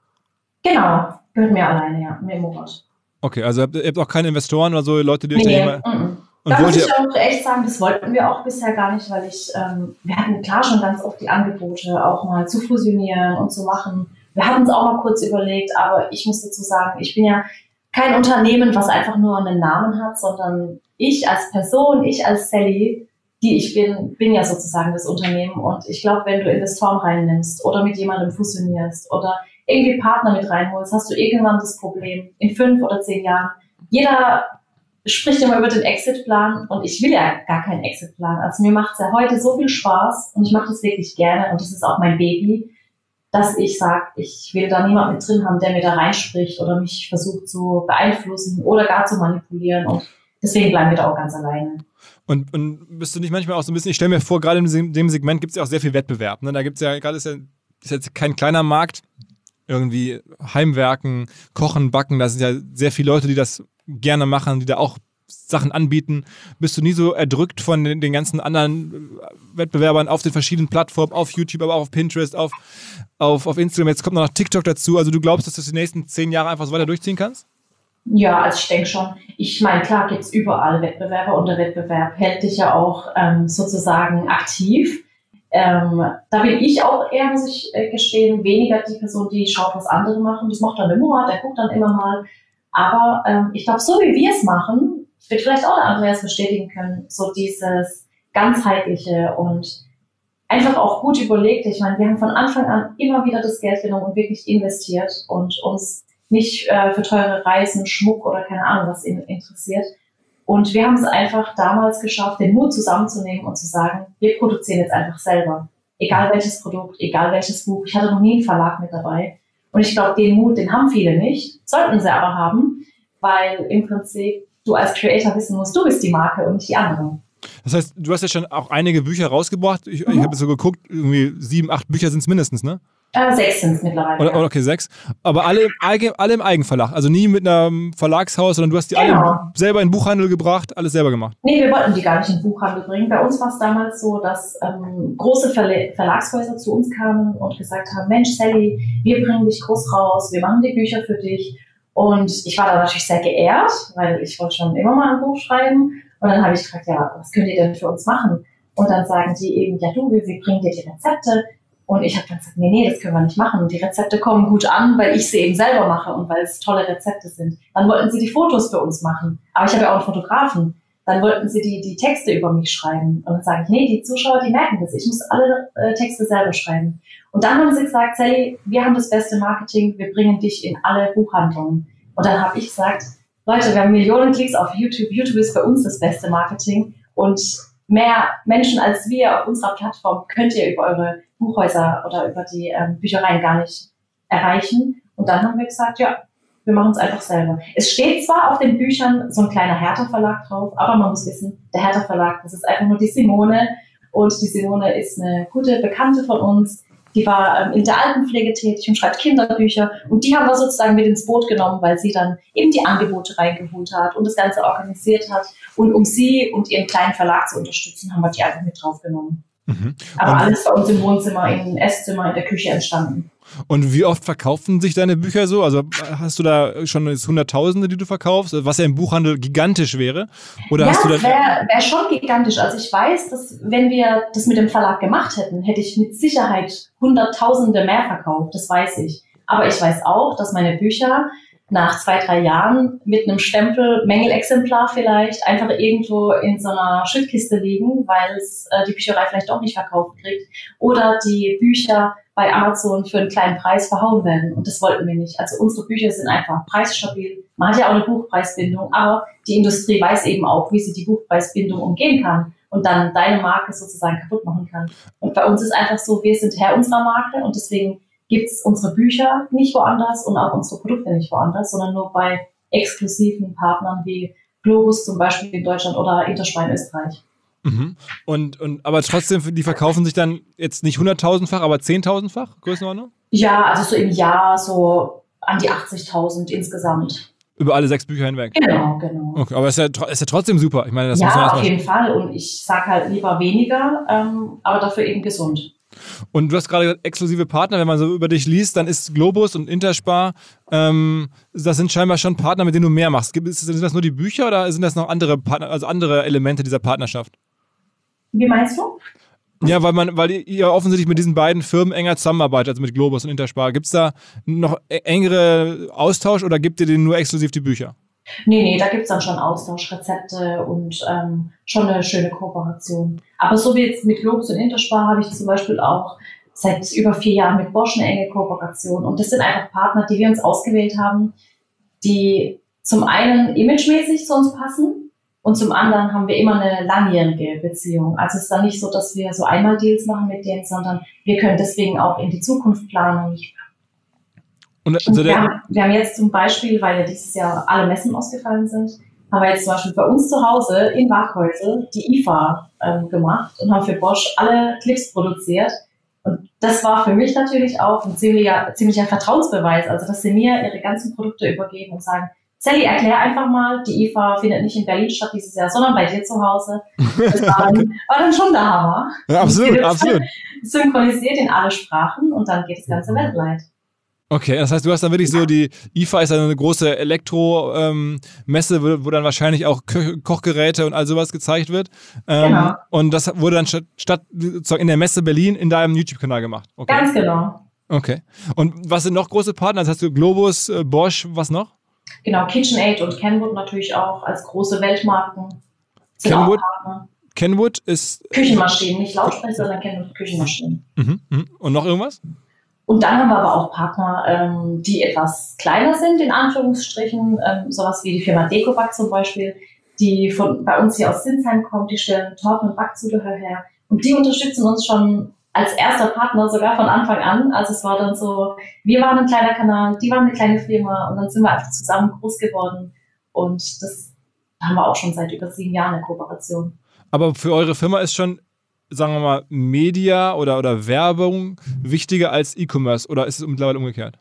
Genau, gehört mir alleine, ja, mit dem Murat. Okay, also ihr habt auch keine Investoren oder so, Leute, die euch nee, da nicht mal... Da muss ich auch echt sagen, das wollten wir auch bisher gar nicht, weil ich, ähm, wir hatten klar schon ganz oft die Angebote, auch mal zu fusionieren und zu machen. Wir hatten es auch mal kurz überlegt, aber ich muss dazu sagen, ich bin ja kein Unternehmen, was einfach nur einen Namen hat, sondern ich als Person, ich als Sally, die ich bin, bin ja sozusagen das Unternehmen. Und ich glaube, wenn du Investoren reinnimmst oder mit jemandem fusionierst oder irgendwie Partner mit reinholst, hast du irgendwann das Problem in fünf oder zehn Jahren. Jeder spricht immer über den Exit-Plan und ich will ja gar keinen Exit-Plan. Also mir macht es ja heute so viel Spaß und ich mache das wirklich gerne und das ist auch mein Baby, dass ich sage, ich will da niemand mit drin haben, der mir da reinspricht oder mich versucht zu beeinflussen oder gar zu manipulieren und deswegen bleiben wir da auch ganz alleine. Und, und bist du nicht manchmal auch so ein bisschen, ich stelle mir vor, gerade in dem Segment gibt es ja auch sehr viel Wettbewerb. Ne? Da gibt es ja, gerade ist ja ist jetzt kein kleiner Markt, irgendwie Heimwerken, Kochen, Backen, da sind ja sehr viele Leute, die das gerne machen, die da auch Sachen anbieten. Bist du nie so erdrückt von den, den ganzen anderen Wettbewerbern auf den verschiedenen Plattformen, auf YouTube, aber auch auf Pinterest, auf, auf, auf Instagram, jetzt kommt noch TikTok dazu. Also du glaubst, dass du das die nächsten zehn Jahre einfach so weiter durchziehen kannst? Ja, also ich denke schon. Ich meine, klar gibt es überall Wettbewerber und der Wettbewerb hält dich ja auch ähm, sozusagen aktiv. Ähm, da bin ich auch eher, muss ich äh, gestehen, weniger die Person, die schaut, was andere machen. Das macht dann der Murat, der guckt dann immer mal. Aber ähm, ich glaube, so wie wir es machen, wird vielleicht auch der Andreas bestätigen können, so dieses ganzheitliche und einfach auch gut überlegt. Ich meine, wir haben von Anfang an immer wieder das Geld genommen und wirklich investiert und uns nicht äh, für teure Reisen, Schmuck oder keine Ahnung was in, interessiert. Und wir haben es einfach damals geschafft, den Mut zusammenzunehmen und zu sagen, wir produzieren jetzt einfach selber. Egal welches Produkt, egal welches Buch. Ich hatte noch nie einen Verlag mit dabei. Und ich glaube, den Mut, den haben viele nicht, sollten sie aber haben, weil im Prinzip du als Creator wissen musst, du bist die Marke und nicht die andere. Das heißt, du hast ja schon auch einige Bücher rausgebracht. Ich, mhm. ich habe so geguckt, irgendwie sieben, acht Bücher sind es mindestens, ne? Äh, sechs sind es mittlerweile. Oder, ja. Okay, sechs. Aber alle, alle im Eigenverlag. Also nie mit einem Verlagshaus, sondern du hast die genau. alle selber in den Buchhandel gebracht, alles selber gemacht. Nee, wir wollten die gar nicht in den Buchhandel bringen. Bei uns war es damals so, dass ähm, große Verle- Verlagshäuser zu uns kamen und gesagt haben, Mensch, Sally, wir bringen dich groß raus, wir machen die Bücher für dich. Und ich war da natürlich sehr geehrt, weil ich wollte schon immer mal ein Buch schreiben. Und dann habe ich gefragt, ja, was könnt ihr denn für uns machen? Und dann sagen die eben, ja du, wir, wir bringen dir die Rezepte. Und ich habe dann gesagt, nee, nee, das können wir nicht machen. Die Rezepte kommen gut an, weil ich sie eben selber mache und weil es tolle Rezepte sind. Dann wollten sie die Fotos für uns machen. Aber ich habe ja auch einen Fotografen. Dann wollten sie die, die Texte über mich schreiben. Und dann sage ich, nee, die Zuschauer, die merken das. Ich muss alle äh, Texte selber schreiben. Und dann haben sie gesagt, Sally, wir haben das beste Marketing, wir bringen dich in alle Buchhandlungen. Und dann habe ich gesagt, Leute, wir haben Millionen Klicks auf YouTube. YouTube ist bei uns das beste Marketing. Und mehr Menschen als wir auf unserer Plattform könnt ihr über eure Buchhäuser oder über die ähm, Büchereien gar nicht erreichen. Und dann haben wir gesagt, ja, wir machen es einfach selber. Es steht zwar auf den Büchern so ein kleiner Hertha-Verlag drauf, aber man muss wissen, der Hertha-Verlag, das ist einfach nur die Simone. Und die Simone ist eine gute Bekannte von uns. Die war ähm, in der Altenpflege tätig und schreibt Kinderbücher. Und die haben wir sozusagen mit ins Boot genommen, weil sie dann eben die Angebote reingeholt hat und das Ganze organisiert hat. Und um sie und ihren kleinen Verlag zu unterstützen, haben wir die einfach mit draufgenommen. Mhm. Aber und alles bei uns im Wohnzimmer, im Esszimmer, in der Küche entstanden. Und wie oft verkaufen sich deine Bücher so? Also hast du da schon Hunderttausende, die du verkaufst, was ja im Buchhandel gigantisch wäre? Oder ja, hast du da wäre wär schon gigantisch. Also ich weiß, dass wenn wir das mit dem Verlag gemacht hätten, hätte ich mit Sicherheit Hunderttausende mehr verkauft. Das weiß ich. Aber ich weiß auch, dass meine Bücher nach zwei, drei Jahren mit einem Stempel, Mängelexemplar vielleicht, einfach irgendwo in so einer Schüttkiste liegen, weil es äh, die Bücherei vielleicht auch nicht verkauft kriegt. Oder die Bücher bei Amazon für einen kleinen Preis verhauen werden. Und das wollten wir nicht. Also unsere Bücher sind einfach preisstabil. Man hat ja auch eine Buchpreisbindung, aber die Industrie weiß eben auch, wie sie die Buchpreisbindung umgehen kann und dann deine Marke sozusagen kaputt machen kann. Und bei uns ist einfach so, wir sind Herr unserer Marke und deswegen gibt es unsere Bücher nicht woanders und auch unsere Produkte nicht woanders, sondern nur bei exklusiven Partnern wie Globus zum Beispiel in Deutschland oder Interspar in Österreich. Mhm. Und, und, aber trotzdem, die verkaufen sich dann jetzt nicht hunderttausendfach, aber zehntausendfach, Größenordnung? Ja, also so im Jahr so an die achtzigtausend insgesamt. Über alle sechs Bücher hinweg? Genau, genau. Okay, aber ist ja, ist ja trotzdem super. Ich meine, das ja, muss man auf jeden Fall. Und ich sage halt lieber weniger, ähm, aber dafür eben gesund. Und du hast gerade gesagt, exklusive Partner, wenn man so über dich liest, dann ist Globus und Interspar, ähm, das sind scheinbar schon Partner, mit denen du mehr machst. Gibt, sind das nur die Bücher oder sind das noch andere Partner, also andere Elemente dieser Partnerschaft? Wie meinst du? Ja, weil man, weil ihr offensichtlich mit diesen beiden Firmen enger zusammenarbeitet, also mit Globus und Interspar. Gibt es da noch engere Austausch oder gibt ihr denen nur exklusiv die Bücher? Nee, nee, da gibt es dann schon Austausch, Rezepte und ähm, schon eine schöne Kooperation. Aber so wie jetzt mit Globus und Interspar habe ich zum Beispiel auch seit über vier Jahren mit Bosch eine enge Kooperation. Und das sind einfach Partner, die wir uns ausgewählt haben, die zum einen imagemäßig zu uns passen und zum anderen haben wir immer eine langjährige Beziehung. Also es ist dann nicht so, dass wir so einmal Deals machen mit denen, sondern wir können deswegen auch in die Zukunft planen. Und also wir, haben, wir haben jetzt zum Beispiel, weil ja dieses Jahr alle Messen ausgefallen sind, haben wir jetzt zum Beispiel bei uns zu Hause in Waghäusel die I F A ähm, gemacht und haben für Bosch alle Clips produziert. Und das war für mich natürlich auch ein ziemlicher, ziemlicher Vertrauensbeweis. Also, dass sie mir ihre ganzen Produkte übergeben und sagen, Sally, erklär einfach mal, die I F A findet nicht in Berlin statt dieses Jahr, sondern bei dir zu Hause. Das war dann, war dann schon der Hammer. Ja, absolut, absolut. Synchronisiert in alle Sprachen und dann geht das Ganze weltweit. Okay, das heißt, du hast dann wirklich so, die I F A ist eine große Elektro-Messe, ähm, wo, wo dann wahrscheinlich auch Ko- Kochgeräte und all sowas gezeigt wird. Ähm, genau. Und das wurde dann statt, statt in der Messe Berlin in deinem YouTube-Kanal gemacht. Okay. Ganz genau. Okay. Und was sind noch große Partner? Das heißt du Globus, äh, Bosch, was noch? Genau, KitchenAid und Kenwood natürlich auch als große Weltmarken. Sind Kenwood, auch Partner. Kenwood ist... Küchenmaschinen, nicht Lautsprecher, sondern Kenwood Küchenmaschinen. Mhm, mh. Und noch irgendwas? Und dann haben wir aber auch Partner, ähm, die etwas kleiner sind, in Anführungsstrichen, ähm, sowas wie die Firma Decoback zum Beispiel, die von bei uns hier aus Sinsheim kommt, die stellen Torten- und Backzubehör her. Und die unterstützen uns schon als erster Partner sogar von Anfang an. Also es war dann so, wir waren ein kleiner Kanal, die waren eine kleine Firma und dann sind wir einfach zusammen groß geworden. Und das haben wir auch schon seit über sieben Jahren eine Kooperation. Aber für eure Firma ist schon, sagen wir mal, Media oder, oder Werbung wichtiger als E-Commerce oder ist es mittlerweile umgekehrt?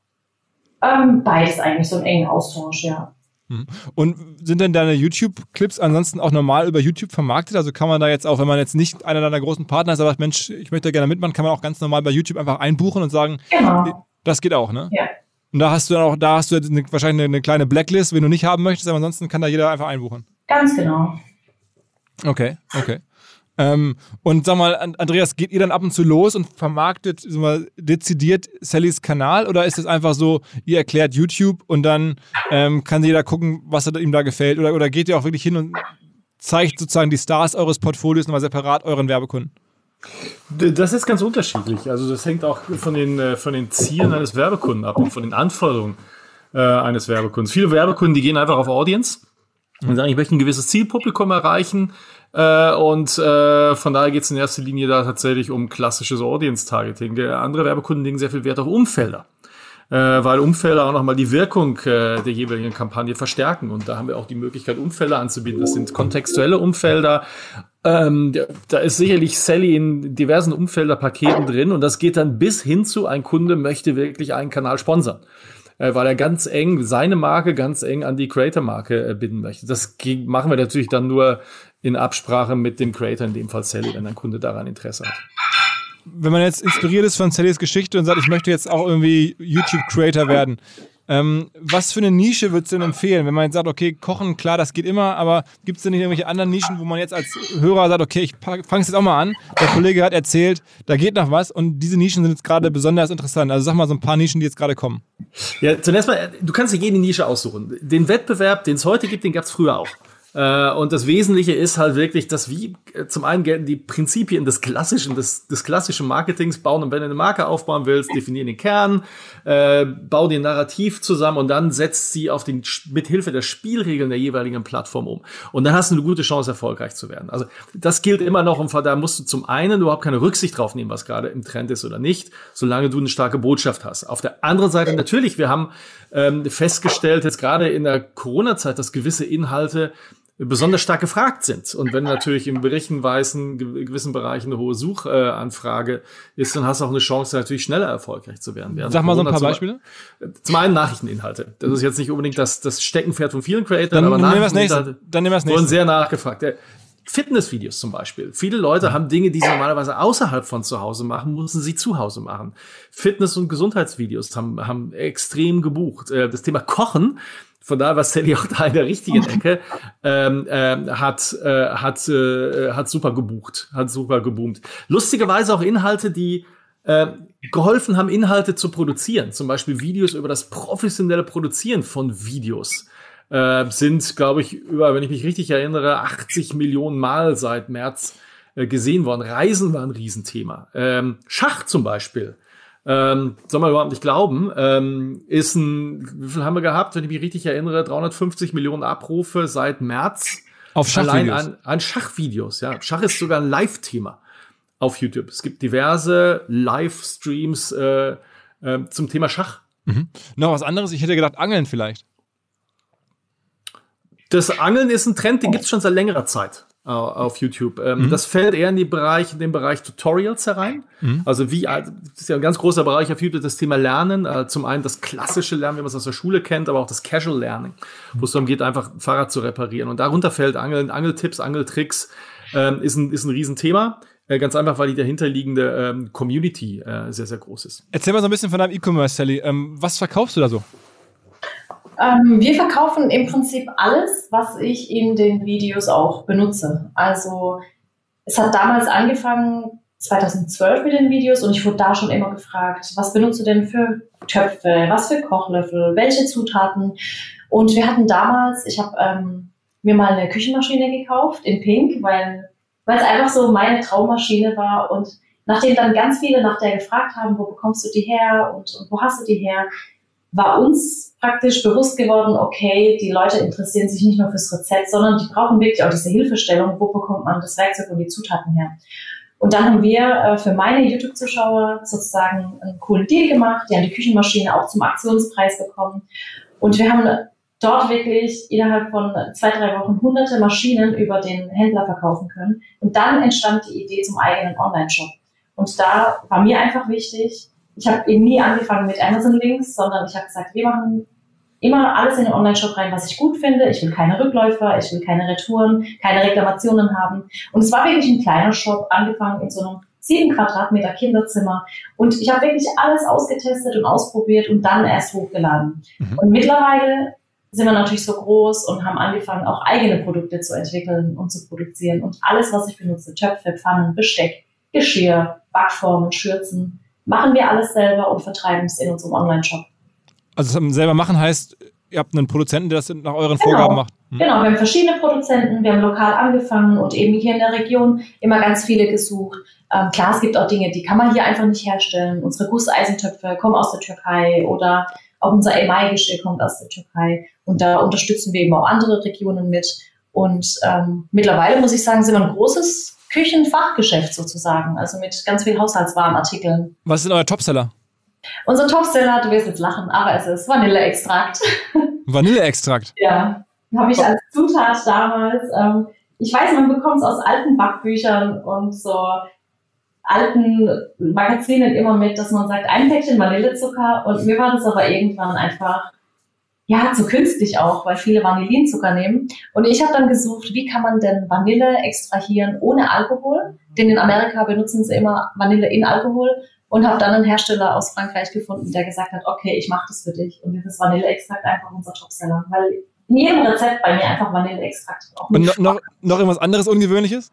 Ähm, beides eigentlich, so einen engen Austausch, ja. Und sind denn deine YouTube-Clips ansonsten auch normal über YouTube vermarktet? Also kann man da jetzt auch, wenn man jetzt nicht einer deiner großen Partner ist, aber sagt, Mensch, ich möchte gerne mitmachen, kann man auch ganz normal bei YouTube einfach einbuchen und sagen, genau. Das geht auch, ne? Ja. Und da hast du dann auch, da hast du eine, wahrscheinlich eine kleine Blacklist, wenn du nicht haben möchtest, aber ansonsten kann da jeder einfach einbuchen. Ganz genau. Okay, okay. Ähm, und sag mal, Andreas, geht ihr dann ab und zu los und vermarktet sag mal, dezidiert Sallys Kanal oder ist es einfach so, ihr erklärt YouTube und dann ähm, kann jeder gucken, was ihm da gefällt oder, oder geht ihr auch wirklich hin und zeigt sozusagen die Stars eures Portfolios nochmal separat euren Werbekunden? Das ist ganz unterschiedlich. Also das hängt auch von den, von den Zielen eines Werbekunden ab und von den Anforderungen äh, eines Werbekunden. Viele Werbekunden, die gehen einfach auf Audience und sagen, ich möchte ein gewisses Zielpublikum erreichen. Äh, und äh, von daher geht es in erster Linie da tatsächlich um klassisches Audience-Targeting. Andere Werbekunden legen sehr viel Wert auf Umfelder, äh, weil Umfelder auch nochmal die Wirkung äh, der jeweiligen Kampagne verstärken. Und da haben wir auch die Möglichkeit, Umfelder anzubieten. Das sind kontextuelle Umfelder. Ähm, da ist sicherlich Sally in diversen Umfelderpaketen drin und das geht dann bis hin zu, ein Kunde möchte wirklich einen Kanal sponsern. Weil er ganz eng seine Marke ganz eng an die Creator-Marke äh, binden möchte. Das machen wir natürlich dann nur in Absprache mit dem Creator, in dem Fall Sally, wenn ein Kunde daran Interesse hat. Wenn man jetzt inspiriert ist von Sallys Geschichte und sagt, ich möchte jetzt auch irgendwie YouTube-Creator werden, ähm, was für eine Nische würdest du denn empfehlen? Wenn man jetzt sagt, okay, Kochen, klar, das geht immer, aber gibt es denn nicht irgendwelche anderen Nischen, wo man jetzt als Hörer sagt, okay, ich fange es jetzt auch mal an, der Kollege hat erzählt, da geht noch was und diese Nischen sind jetzt gerade besonders interessant. Also sag mal so ein paar Nischen, die jetzt gerade kommen. Ja, zunächst mal, du kannst dir jede Nische aussuchen. Den Wettbewerb, den es heute gibt, den gab es früher auch. Äh, und das Wesentliche ist halt wirklich, dass wie äh, zum einen gelten die Prinzipien des klassischen, des, des klassischen Marketings bauen. Und wenn du eine Marke aufbauen willst, definier den Kern, äh, bau den Narrativ zusammen und dann setzt sie auf den, mit Hilfe der Spielregeln der jeweiligen Plattform um. Und dann hast du eine gute Chance, erfolgreich zu werden. Also das gilt immer noch, und da musst du zum einen überhaupt keine Rücksicht drauf nehmen, was gerade im Trend ist oder nicht, solange du eine starke Botschaft hast. Auf der anderen Seite natürlich, wir haben ähm, festgestellt, jetzt gerade in der Corona-Zeit, dass gewisse Inhalte besonders stark gefragt sind. Und wenn natürlich im Berichtenweisen in gewissen Bereichen eine hohe Suchanfrage ist, dann hast du auch eine Chance, natürlich schneller erfolgreich zu werden. Während Sag mal Corona so ein paar zum, Beispiele. Zum einen Nachrichteninhalte. Das ist jetzt nicht unbedingt das, das Steckenpferd von vielen Creatoren, Dann aber nehmen wir das nächste. Nachrichteninhalte Dann nehmen wir das wurden nächste. sehr nachgefragt. Fitnessvideos zum Beispiel. Viele Leute haben Dinge, die sie normalerweise außerhalb von zu Hause machen, müssen sie zu Hause machen. Fitness- und Gesundheitsvideos haben, haben extrem gebucht. Das Thema Kochen, von daher war Sally auch da in der richtigen Ecke, ähm, ähm, hat, äh, hat, äh, hat super gebucht, hat super geboomt. Lustigerweise auch Inhalte, die äh, geholfen haben, Inhalte zu produzieren. Zum Beispiel Videos über das professionelle Produzieren von Videos. Äh, sind, glaube ich, über, wenn ich mich richtig erinnere, achtzig Millionen Mal seit März äh, gesehen worden. Reisen war ein Riesenthema. Ähm, Schach zum Beispiel. Ähm, soll man überhaupt nicht glauben, ähm, ist ein, wie viel haben wir gehabt, wenn ich mich richtig erinnere, dreihundertfünfzig Millionen Abrufe seit März. Auf Schachvideos. Allein an, an Schachvideos, ja. Schach ist sogar ein Live-Thema auf YouTube. Es gibt diverse Livestreams äh, äh, zum Thema Schach. Mhm. Noch was anderes? Ich hätte gedacht, Angeln vielleicht. Das Angeln ist ein Trend, den gibt es schon seit längerer Zeit äh, auf YouTube. Ähm, mhm. Das fällt eher in, die Bereich, in den Bereich Tutorials herein. Mhm. Also wie, das ist ja ein ganz großer Bereich auf YouTube, das Thema Lernen. Äh, zum einen das klassische Lernen, wie man es aus der Schule kennt, aber auch das Casual Learning, mhm. wo es darum geht, einfach ein Fahrrad zu reparieren. Und darunter fällt Angeln, Angeltipps, Angeltricks, ähm, ist ein, ist ein Riesenthema. Äh, ganz einfach, weil die dahinterliegende ähm, Community äh, sehr, sehr groß ist. Erzähl mal so ein bisschen von deinem E-Commerce, Sally. Ähm, was verkaufst du da so? Ähm, wir verkaufen im Prinzip alles, was ich in den Videos auch benutze. Also es hat damals angefangen, zweitausendzwölf mit den Videos, und ich wurde da schon immer gefragt, was benutzt du denn für Töpfe, was für Kochlöffel, welche Zutaten? Und wir hatten damals, ich habe ähm, mir mal eine Küchenmaschine gekauft in Pink, weil weil es einfach so meine Traummaschine war, und nachdem dann ganz viele nach der gefragt haben, wo bekommst du die her und, und wo hast du die her, war uns praktisch bewusst geworden, okay, die Leute interessieren sich nicht nur fürs Rezept, sondern die brauchen wirklich auch diese Hilfestellung, wo bekommt man das Werkzeug und die Zutaten her. Und dann haben wir äh, für meine YouTube-Zuschauer sozusagen einen coolen Deal gemacht, die haben die Küchenmaschine auch zum Aktionspreis bekommen, und wir haben dort wirklich innerhalb von zwei, drei Wochen hunderte Maschinen über den Händler verkaufen können. Und dann entstand die Idee zum eigenen Online-Shop. Und da war mir einfach wichtig, ich habe eben nie angefangen mit Amazon-Links, sondern ich habe gesagt, wir machen immer alles in den Online-Shop rein, was ich gut finde. Ich will keine Rückläufer, ich will keine Retouren, keine Reklamationen haben. Und es war wirklich ein kleiner Shop, angefangen in so einem sieben Quadratmeter Kinderzimmer. Und ich habe wirklich alles ausgetestet und ausprobiert und dann erst hochgeladen. Mhm. Und mittlerweile sind wir natürlich so groß und haben angefangen, auch eigene Produkte zu entwickeln und zu produzieren. Und alles, was ich benutze, Töpfe, Pfannen, Besteck, Geschirr, Backformen, Schürzen, machen wir alles selber und vertreiben es in unserem Online-Shop. Also das selber machen heißt, ihr habt einen Produzenten, der das nach euren genau. Vorgaben macht? Hm. Genau, wir haben verschiedene Produzenten, wir haben lokal angefangen und eben hier in der Region immer ganz viele gesucht. Ähm, klar, es gibt auch Dinge, die kann man hier einfach nicht herstellen. Unsere Gusseisentöpfe kommen aus der Türkei oder auch unser Emaille-Geschirr kommt aus der Türkei. Und da unterstützen wir eben auch andere Regionen mit. Und ähm, mittlerweile, muss ich sagen, sind wir ein großes Küchenfachgeschäft sozusagen, also mit ganz vielen Haushaltswarenartikeln. Was ist denn euer Topseller? Unser Topseller, du wirst jetzt lachen, aber es ist Vanilleextrakt. Vanilleextrakt? Ja, habe ich als Zutat damals. Ähm, ich weiß, man bekommt es aus alten Backbüchern und so alten Magazinen immer mit, dass man sagt, ein Päckchen Vanillezucker, und mir war das aber irgendwann einfach ja, zu künstlich auch, weil viele Vanillinzucker nehmen. Und ich habe dann gesucht, wie kann man denn Vanille extrahieren ohne Alkohol? Denn in Amerika benutzen sie immer Vanille in Alkohol, und habe dann einen Hersteller aus Frankreich gefunden, der gesagt hat, okay, ich mache das für dich. Und jetzt ist Vanilleextrakt einfach unser Topseller, weil in jedem Rezept bei mir einfach Vanilleextrakt. Auch und noch, noch, noch irgendwas anderes Ungewöhnliches?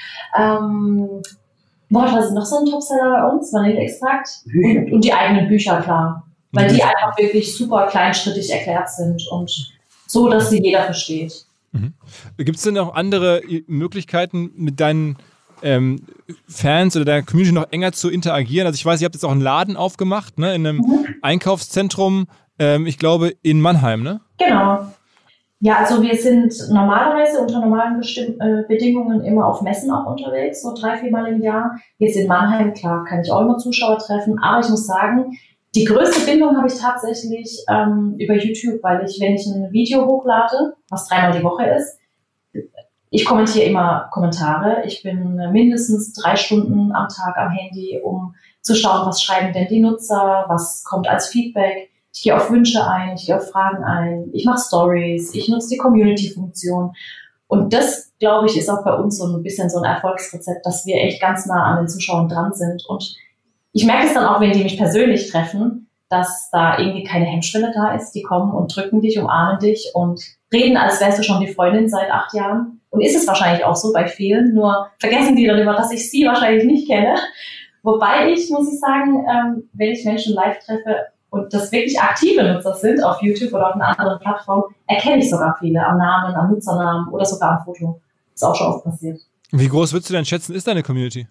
Ähm, boah, was ist noch so ein Topseller bei uns? Vanilleextrakt und, und die eigenen Bücher, klar. Weil die einfach wirklich super kleinschrittig erklärt sind und so, dass sie jeder versteht. Mhm. Gibt es denn noch andere Möglichkeiten, mit deinen ähm, Fans oder deiner Community noch enger zu interagieren? Also ich weiß, ihr habt jetzt auch einen Laden aufgemacht, ne, in einem mhm. Einkaufszentrum, ähm, ich glaube in Mannheim, ne? Genau. Ja, also wir sind normalerweise unter normalen Bestimm- äh, Bedingungen immer auf Messen auch unterwegs, so drei, viermal im Jahr. Jetzt in Mannheim, klar, kann ich auch immer Zuschauer treffen, aber ich muss sagen, die größte Bindung habe ich tatsächlich ähm, über YouTube, weil ich, wenn ich ein Video hochlade, was dreimal die Woche ist, ich kommentiere immer Kommentare. Ich bin mindestens drei Stunden am Tag am Handy, um zu schauen, was schreiben denn die Nutzer, was kommt als Feedback. Ich gehe auf Wünsche ein, ich gehe auf Fragen ein, ich mache Stories, ich nutze die Community-Funktion. Und das, glaube ich, ist auch bei uns so ein bisschen so ein Erfolgsrezept, dass wir echt ganz nah an den Zuschauern dran sind. Und ich merke es dann auch, wenn die mich persönlich treffen, dass da irgendwie keine Hemmschwelle da ist. Die kommen und drücken dich, umarmen dich und reden, als wärst du schon die Freundin seit acht Jahren. Und ist es wahrscheinlich auch so bei vielen, nur vergessen die dann immer, dass ich sie wahrscheinlich nicht kenne. Wobei ich, muss ich sagen, ähm, wenn ich Menschen live treffe und das wirklich aktive Nutzer sind auf YouTube oder auf einer anderen Plattform, erkenne ich sogar viele am Namen, am Nutzernamen oder sogar am Foto. Ist auch schon oft passiert. Wie groß würdest du denn schätzen, ist deine Community?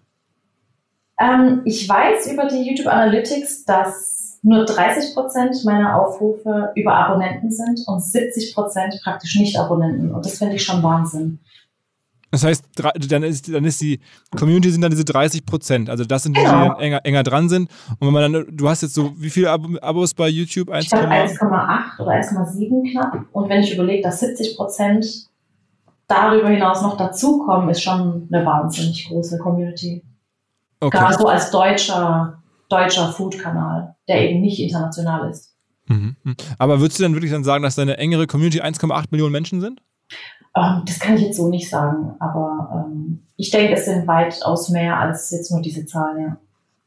Ähm, ich weiß über die YouTube Analytics, dass nur dreißig Prozent meiner Aufrufe über Abonnenten sind und siebzig Prozent praktisch Nicht-Abonnenten. Und das finde ich schon Wahnsinn. Das heißt, dann ist, dann ist die Community sind dann diese dreißig Prozent. Also das sind die, genau. die dann enger, enger dran sind. Und wenn man dann, du hast jetzt so, wie viele Ab- Abos bei YouTube? Ich glaube eins Komma acht oder eins Komma sieben knapp. Und wenn ich überlege, dass siebzig Prozent darüber hinaus noch dazukommen, ist schon eine wahnsinnig große Community. Okay. Gerade so als deutscher, deutscher Food-Kanal, der eben nicht international ist. Mhm. Aber würdest du dann wirklich dann sagen, dass deine engere Community eins Komma acht Millionen Menschen sind? Ähm, das kann ich jetzt so nicht sagen, aber ähm, ich denke, es sind weitaus mehr als jetzt nur diese Zahl, ja.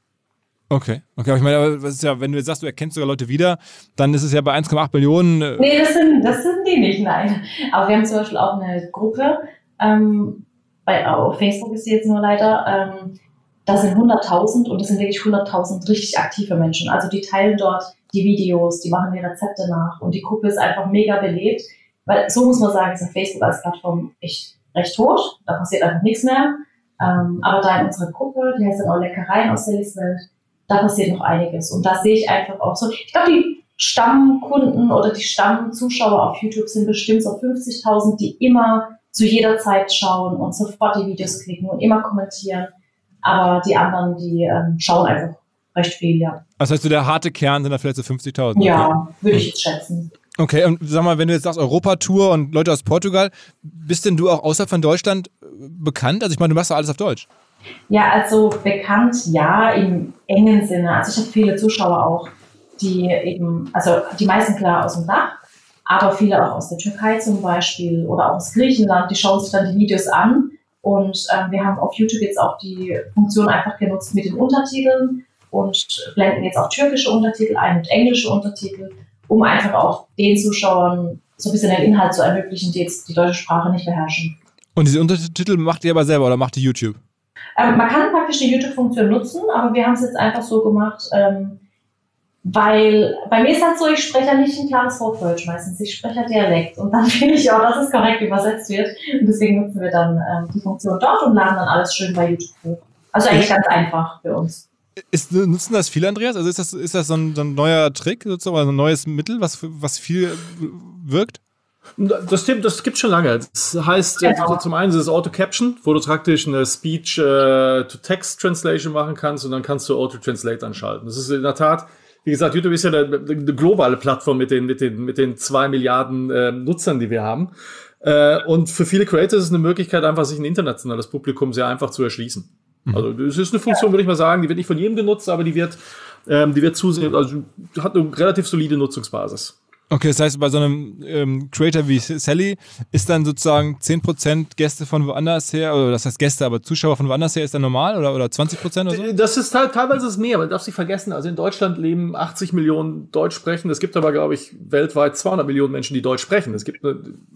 Okay, okay, aber ich meine, aber was ist ja, wenn du jetzt sagst, du erkennst sogar Leute wieder, dann ist es ja bei eins Komma acht Millionen. Äh nee, das sind, das sind die nicht, nein. Aber wir haben zum Beispiel auch eine Gruppe, ähm, bei auf Facebook ist sie jetzt nur leider, ähm, da sind hunderttausend und das sind wirklich hunderttausend richtig aktive Menschen. Also die teilen dort die Videos, die machen die Rezepte nach und die Gruppe ist einfach mega belebt. Weil so muss man sagen, ist ja Facebook als Plattform echt recht tot. Da passiert einfach nichts mehr. Ähm, aber da in unserer Gruppe, die heißt dann auch Leckereien aus Sallys Welt, da passiert noch einiges. Und da sehe ich einfach auch so, ich glaube, die Stammkunden oder die Stammzuschauer auf YouTube sind bestimmt so fünfzigtausend, die immer zu jeder Zeit schauen und sofort die Videos klicken und immer kommentieren. Aber die anderen, die ähm, schauen einfach recht viel, ja. Das heißt, so der harte Kern sind da vielleicht so fünfzigtausend? Ja, okay. Würde ich jetzt schätzen. Okay, und sag mal, wenn du jetzt sagst Europatour und Leute aus Portugal, bist denn du auch außerhalb von Deutschland bekannt? Also ich meine, du machst doch alles auf Deutsch. Ja, also bekannt, ja, im engen Sinne. Also ich habe viele Zuschauer auch, die eben, also die meisten klar aus dem Dach, aber viele auch aus der Türkei zum Beispiel oder auch aus Griechenland, die schauen sich dann die Videos an und ähm, wir haben auf YouTube jetzt auch die Funktion einfach genutzt mit den Untertiteln und blenden jetzt auch türkische Untertitel ein und englische Untertitel, um einfach auch den Zuschauern so ein bisschen den Inhalt zu ermöglichen, die jetzt die deutsche Sprache nicht beherrschen. Und diese Untertitel macht ihr aber selber oder macht die YouTube? Ähm, man kann praktisch die YouTube-Funktion nutzen, aber wir haben es jetzt einfach so gemacht, ähm, weil bei mir ist halt so, ich spreche ja nicht ein klares Hochdeutsch meistens, ich spreche ja Dialekt und dann will ich auch, dass es korrekt übersetzt wird und deswegen nutzen wir dann ähm, die Funktion dort und laden dann alles schön bei YouTube hoch. Also eigentlich ganz einfach für uns. Ist, nutzen das viele, Andreas? Also ist das, ist das so, ein, so ein neuer Trick, sozusagen, also ein neues Mittel, was, was viel wirkt? Das, das gibt es schon lange. Das heißt, genau. Zum einen ist es Auto-Caption, wo du praktisch eine Speech-to-Text-Translation machen kannst und dann kannst du Auto-Translate anschalten. Das ist in der Tat, wie gesagt, YouTube ist ja eine, eine globale Plattform mit den, mit den, mit den zwei Milliarden äh, Nutzern, die wir haben. Äh, und für viele Creators ist es eine Möglichkeit, einfach sich ein internationales Publikum sehr einfach zu erschließen. Also das ist eine Funktion, würde ich mal sagen, die wird nicht von jedem genutzt, aber die wird, ähm, die wird zusehen, also hat eine relativ solide Nutzungsbasis. Okay, das heißt, bei so einem ähm, Creator wie Sally ist dann sozusagen zehn Prozent Gäste von woanders her, oder das heißt Gäste, aber Zuschauer von woanders her ist dann normal oder, oder zwanzig Prozent oder so? Das ist teilweise ist mehr, man darf sich vergessen, also in Deutschland leben achtzig Millionen Deutsch sprechen, es gibt aber, glaube ich, weltweit zweihundert Millionen Menschen, die Deutsch sprechen. Es gibt,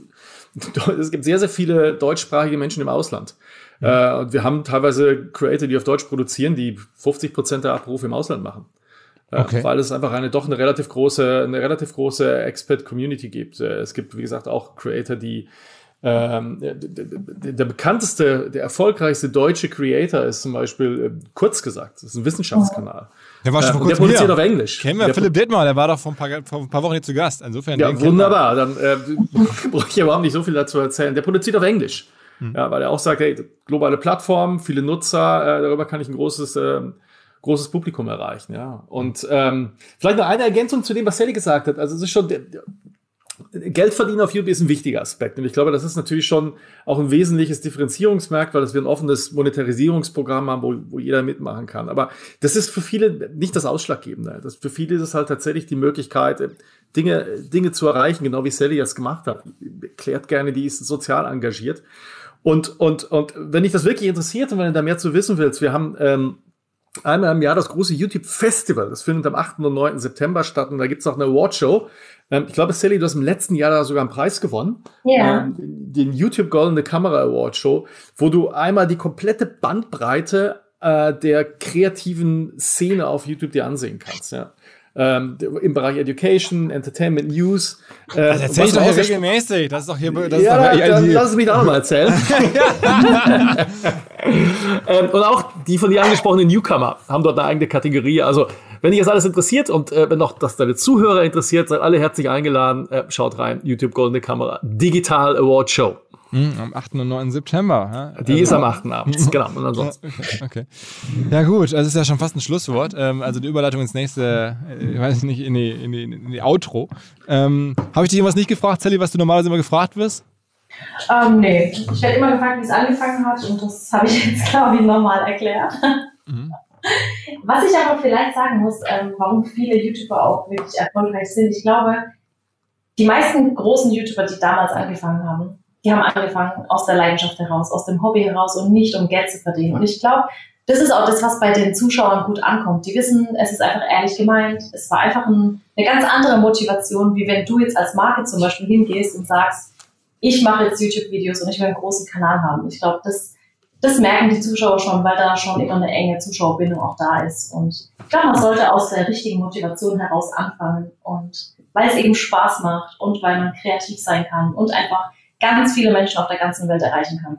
es gibt sehr, sehr viele deutschsprachige Menschen im Ausland. Mhm. Äh, und wir haben teilweise Creator, die auf Deutsch produzieren, die fünfzig Prozent der Abrufe im Ausland machen. Okay. Weil es einfach eine doch eine relativ große, eine relativ große Expert-Community gibt. Es gibt, wie gesagt, auch Creator, die ähm, der, der, der bekannteste, der erfolgreichste deutsche Creator ist zum Beispiel, kurz gesagt, das ist ein Wissenschaftskanal. Der war schon vor äh, der kurzem produziert hier. auf Englisch. Kennen wir, der Philipp Detmar, der war doch vor ein paar, vor ein paar Wochen hier zu Gast. Insofern. Ja, wunderbar. Dann äh, brauche ich überhaupt nicht so viel dazu erzählen. Der produziert auf Englisch. Hm. Ja, weil er auch sagt, hey, globale Plattform, viele Nutzer, äh, darüber kann ich ein großes, äh, großes Publikum erreichen. Ja. Und ähm, vielleicht noch eine Ergänzung zu dem, was Sally gesagt hat. Also es ist schon der, der Geld verdienen auf YouTube ist ein wichtiger Aspekt. Und ich glaube, das ist natürlich schon auch ein wesentliches Differenzierungsmerkmal, dass wir ein offenes Monetarisierungsprogramm haben, wo, wo jeder mitmachen kann. Aber das ist für viele nicht das Ausschlaggebende. Das, für viele ist es halt tatsächlich die Möglichkeit, Dinge, Dinge zu erreichen, genau wie Sally das gemacht hat. Erklärt gerne, die ist sozial engagiert. Und, und, und wenn dich das wirklich interessiert und wenn du da mehr zu wissen willst, wir haben ähm, einmal im Jahr das große YouTube-Festival. Das findet am achten und neunten September statt und da gibt's auch eine Awardshow. Ähm, ich glaube, Sally, du hast im letzten Jahr da sogar einen Preis gewonnen. Ja. Ähm, den YouTube Goldene Kamera Award Show, wo du einmal die komplette Bandbreite äh, der kreativen Szene auf YouTube dir ansehen kannst. Ja. Ähm, im Bereich Education, Entertainment, News. Äh, das erzähl ich doch hier regelmäßig. Das ist doch hier. Das ja, ist doch, dann, dann lass es mich da nochmal erzählen. ähm, und auch die von dir angesprochenen Newcomer haben dort eine eigene Kategorie. Also, wenn dich das alles interessiert und äh, wenn auch das deine Zuhörer interessiert, seid alle herzlich eingeladen. Äh, schaut rein. YouTube Goldene Kamera Digital Award Show. Am achten und neunten September. Ja? Die also, ist am achten abends, genau. Und ansonsten. Okay, okay. Ja gut, also das ist ja schon fast ein Schlusswort. Ähm, also die Überleitung ins nächste, ich weiß nicht, in die, in die, in die Outro. Ähm, Habe ich dich irgendwas nicht gefragt, Sally, was du normalerweise immer gefragt wirst? Ähm, nee, ich werde immer gefragt, wie es angefangen hat und das habe ich jetzt, glaube ich, nochmal erklärt. Mhm. Was ich aber vielleicht sagen muss, ähm, warum viele YouTuber auch wirklich erfolgreich sind, ich glaube, die meisten großen YouTuber, die damals angefangen haben, die haben angefangen aus der Leidenschaft heraus, aus dem Hobby heraus und nicht um Geld zu verdienen. Und ich glaube, das ist auch das, was bei den Zuschauern gut ankommt. Die wissen, es ist einfach ehrlich gemeint. Es war einfach ein, eine ganz andere Motivation, wie wenn du jetzt als Marke zum Beispiel hingehst und sagst, ich mache jetzt YouTube-Videos und ich will einen großen Kanal haben. Ich glaube, das, das merken die Zuschauer schon, weil da schon immer eine enge Zuschauerbindung auch da ist. Und ich glaube, man sollte aus der richtigen Motivation heraus anfangen. Und weil es eben Spaß macht und weil man kreativ sein kann und einfach ganz viele Menschen auf der ganzen Welt erreichen kann.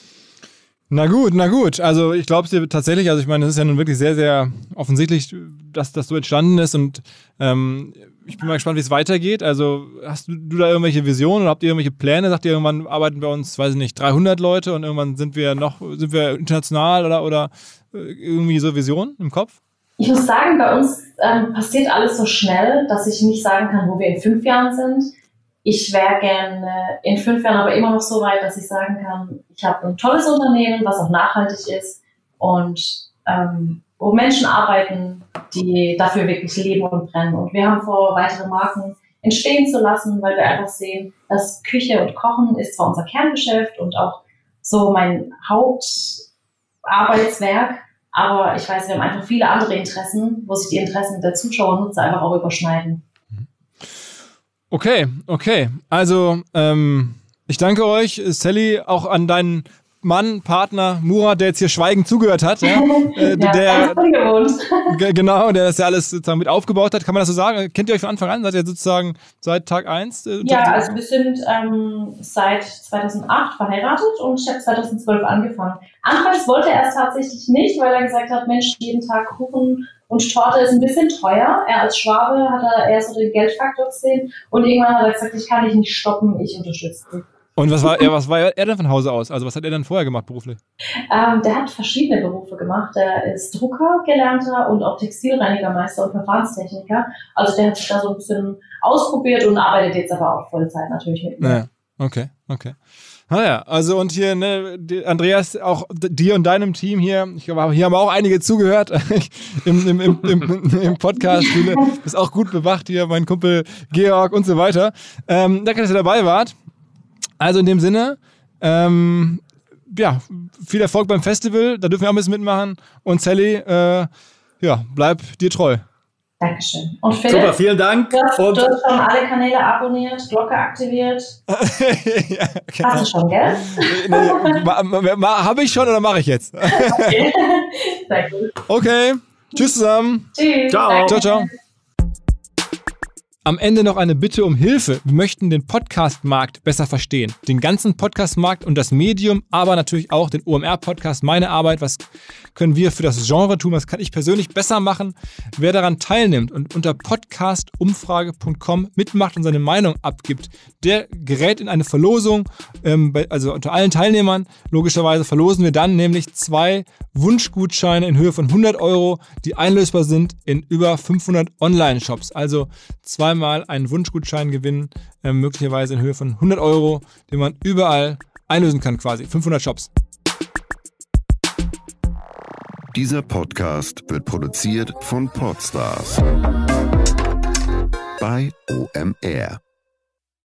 Na gut, na gut. Also ich glaube es dir tatsächlich, also ich meine, es ist ja nun wirklich sehr, sehr offensichtlich, dass das so entstanden ist und ähm, ich bin mal gespannt, wie es weitergeht. Also hast du, du da irgendwelche Visionen oder habt ihr irgendwelche Pläne? Sagt ihr, irgendwann arbeiten bei uns, weiß ich nicht, dreihundert Leute und irgendwann sind wir noch, sind wir international oder, oder irgendwie so Visionen im Kopf? Ich muss sagen, bei uns ähm, passiert alles so schnell, dass ich nicht sagen kann, wo wir in fünf Jahren sind. Ich wäre gerne in fünf Jahren aber immer noch so weit, dass ich sagen kann, ich habe ein tolles Unternehmen, was auch nachhaltig ist und ähm, wo Menschen arbeiten, die dafür wirklich leben und brennen. Und wir haben vor, weitere Marken entstehen zu lassen, weil wir einfach sehen, dass Küche und Kochen ist zwar unser Kerngeschäft und auch so mein Hauptarbeitswerk, aber ich weiß, wir haben einfach viele andere Interessen, wo sich die Interessen der Zuschauer und Nutzer einfach auch überschneiden. Okay, okay. Also, ähm, ich danke euch, Sally, auch an deinen Mann, Partner, Murat, der jetzt hier schweigend zugehört hat. Ja, äh, ja der, g- genau, der das ja alles sozusagen mit aufgebaut hat. Kann man das so sagen? Kennt ihr euch von Anfang an? Seid ihr sozusagen seit Tag eins? Äh, ja, also wir sind ähm, seit zweitausendacht verheiratet und ich habe zweitausendzwölf angefangen. Anfangs wollte er es tatsächlich nicht, weil er gesagt hat, Mensch, jeden Tag Kuchen und Torte ist ein bisschen teuer. Er als Schwabe hat er eher so den Geldfaktor gesehen und irgendwann hat er gesagt, ich kann dich nicht stoppen, ich unterstütze dich. Und was war er, was war er denn von Hause aus? Also was hat er denn vorher gemacht beruflich? Ähm, der hat verschiedene Berufe gemacht. Der ist Drucker gelernter und auch Textilreinigermeister und Verfahrenstechniker. Also der hat sich da so ein bisschen ausprobiert und arbeitet jetzt aber auch Vollzeit natürlich mit mir. Ja, okay, okay. Naja, also und hier, ne, Andreas, auch dir und deinem Team hier, ich glaube, hier haben auch einige zugehört im, im, im, im, im Podcast. Viele ist auch gut bewacht hier, mein Kumpel Georg und so weiter. Ähm, danke, dass ihr dabei wart. Also in dem Sinne, ähm, ja, viel Erfolg beim Festival, da dürfen wir auch ein bisschen mitmachen. Und Sally, äh, ja, bleib dir treu. Dankeschön. Und Philipp, super, vielen Dank. Du hast, und du hast schon alle Kanäle abonniert, Glocke aktiviert. Ja, genau. Hast du schon, gell? Nee, ma, ma, ma, habe ich schon oder mache ich jetzt? Okay, sehr gut. Okay, Tschüss zusammen. Tschüss. Ciao. Ciao, ciao. Am Ende noch eine Bitte um Hilfe. Wir möchten den Podcast-Markt besser verstehen. Den ganzen Podcast-Markt und das Medium, aber natürlich auch den O M R-Podcast, meine Arbeit. Was können wir für das Genre tun? Was kann ich persönlich besser machen? Wer daran teilnimmt und unter podcast umfrage punkt com mitmacht und seine Meinung abgibt, der gerät in eine Verlosung. Ähm, bei, also unter allen Teilnehmern, logischerweise, verlosen wir dann nämlich zwei Wunschgutscheine in Höhe von hundert Euro, die einlösbar sind in über fünfhundert Online-Shops. Also zweimal einen Wunschgutschein gewinnen, äh, möglicherweise in Höhe von hundert Euro, den man überall einlösen kann quasi. fünfhundert Shops. Dieser Podcast wird produziert von Podstars bei O M R.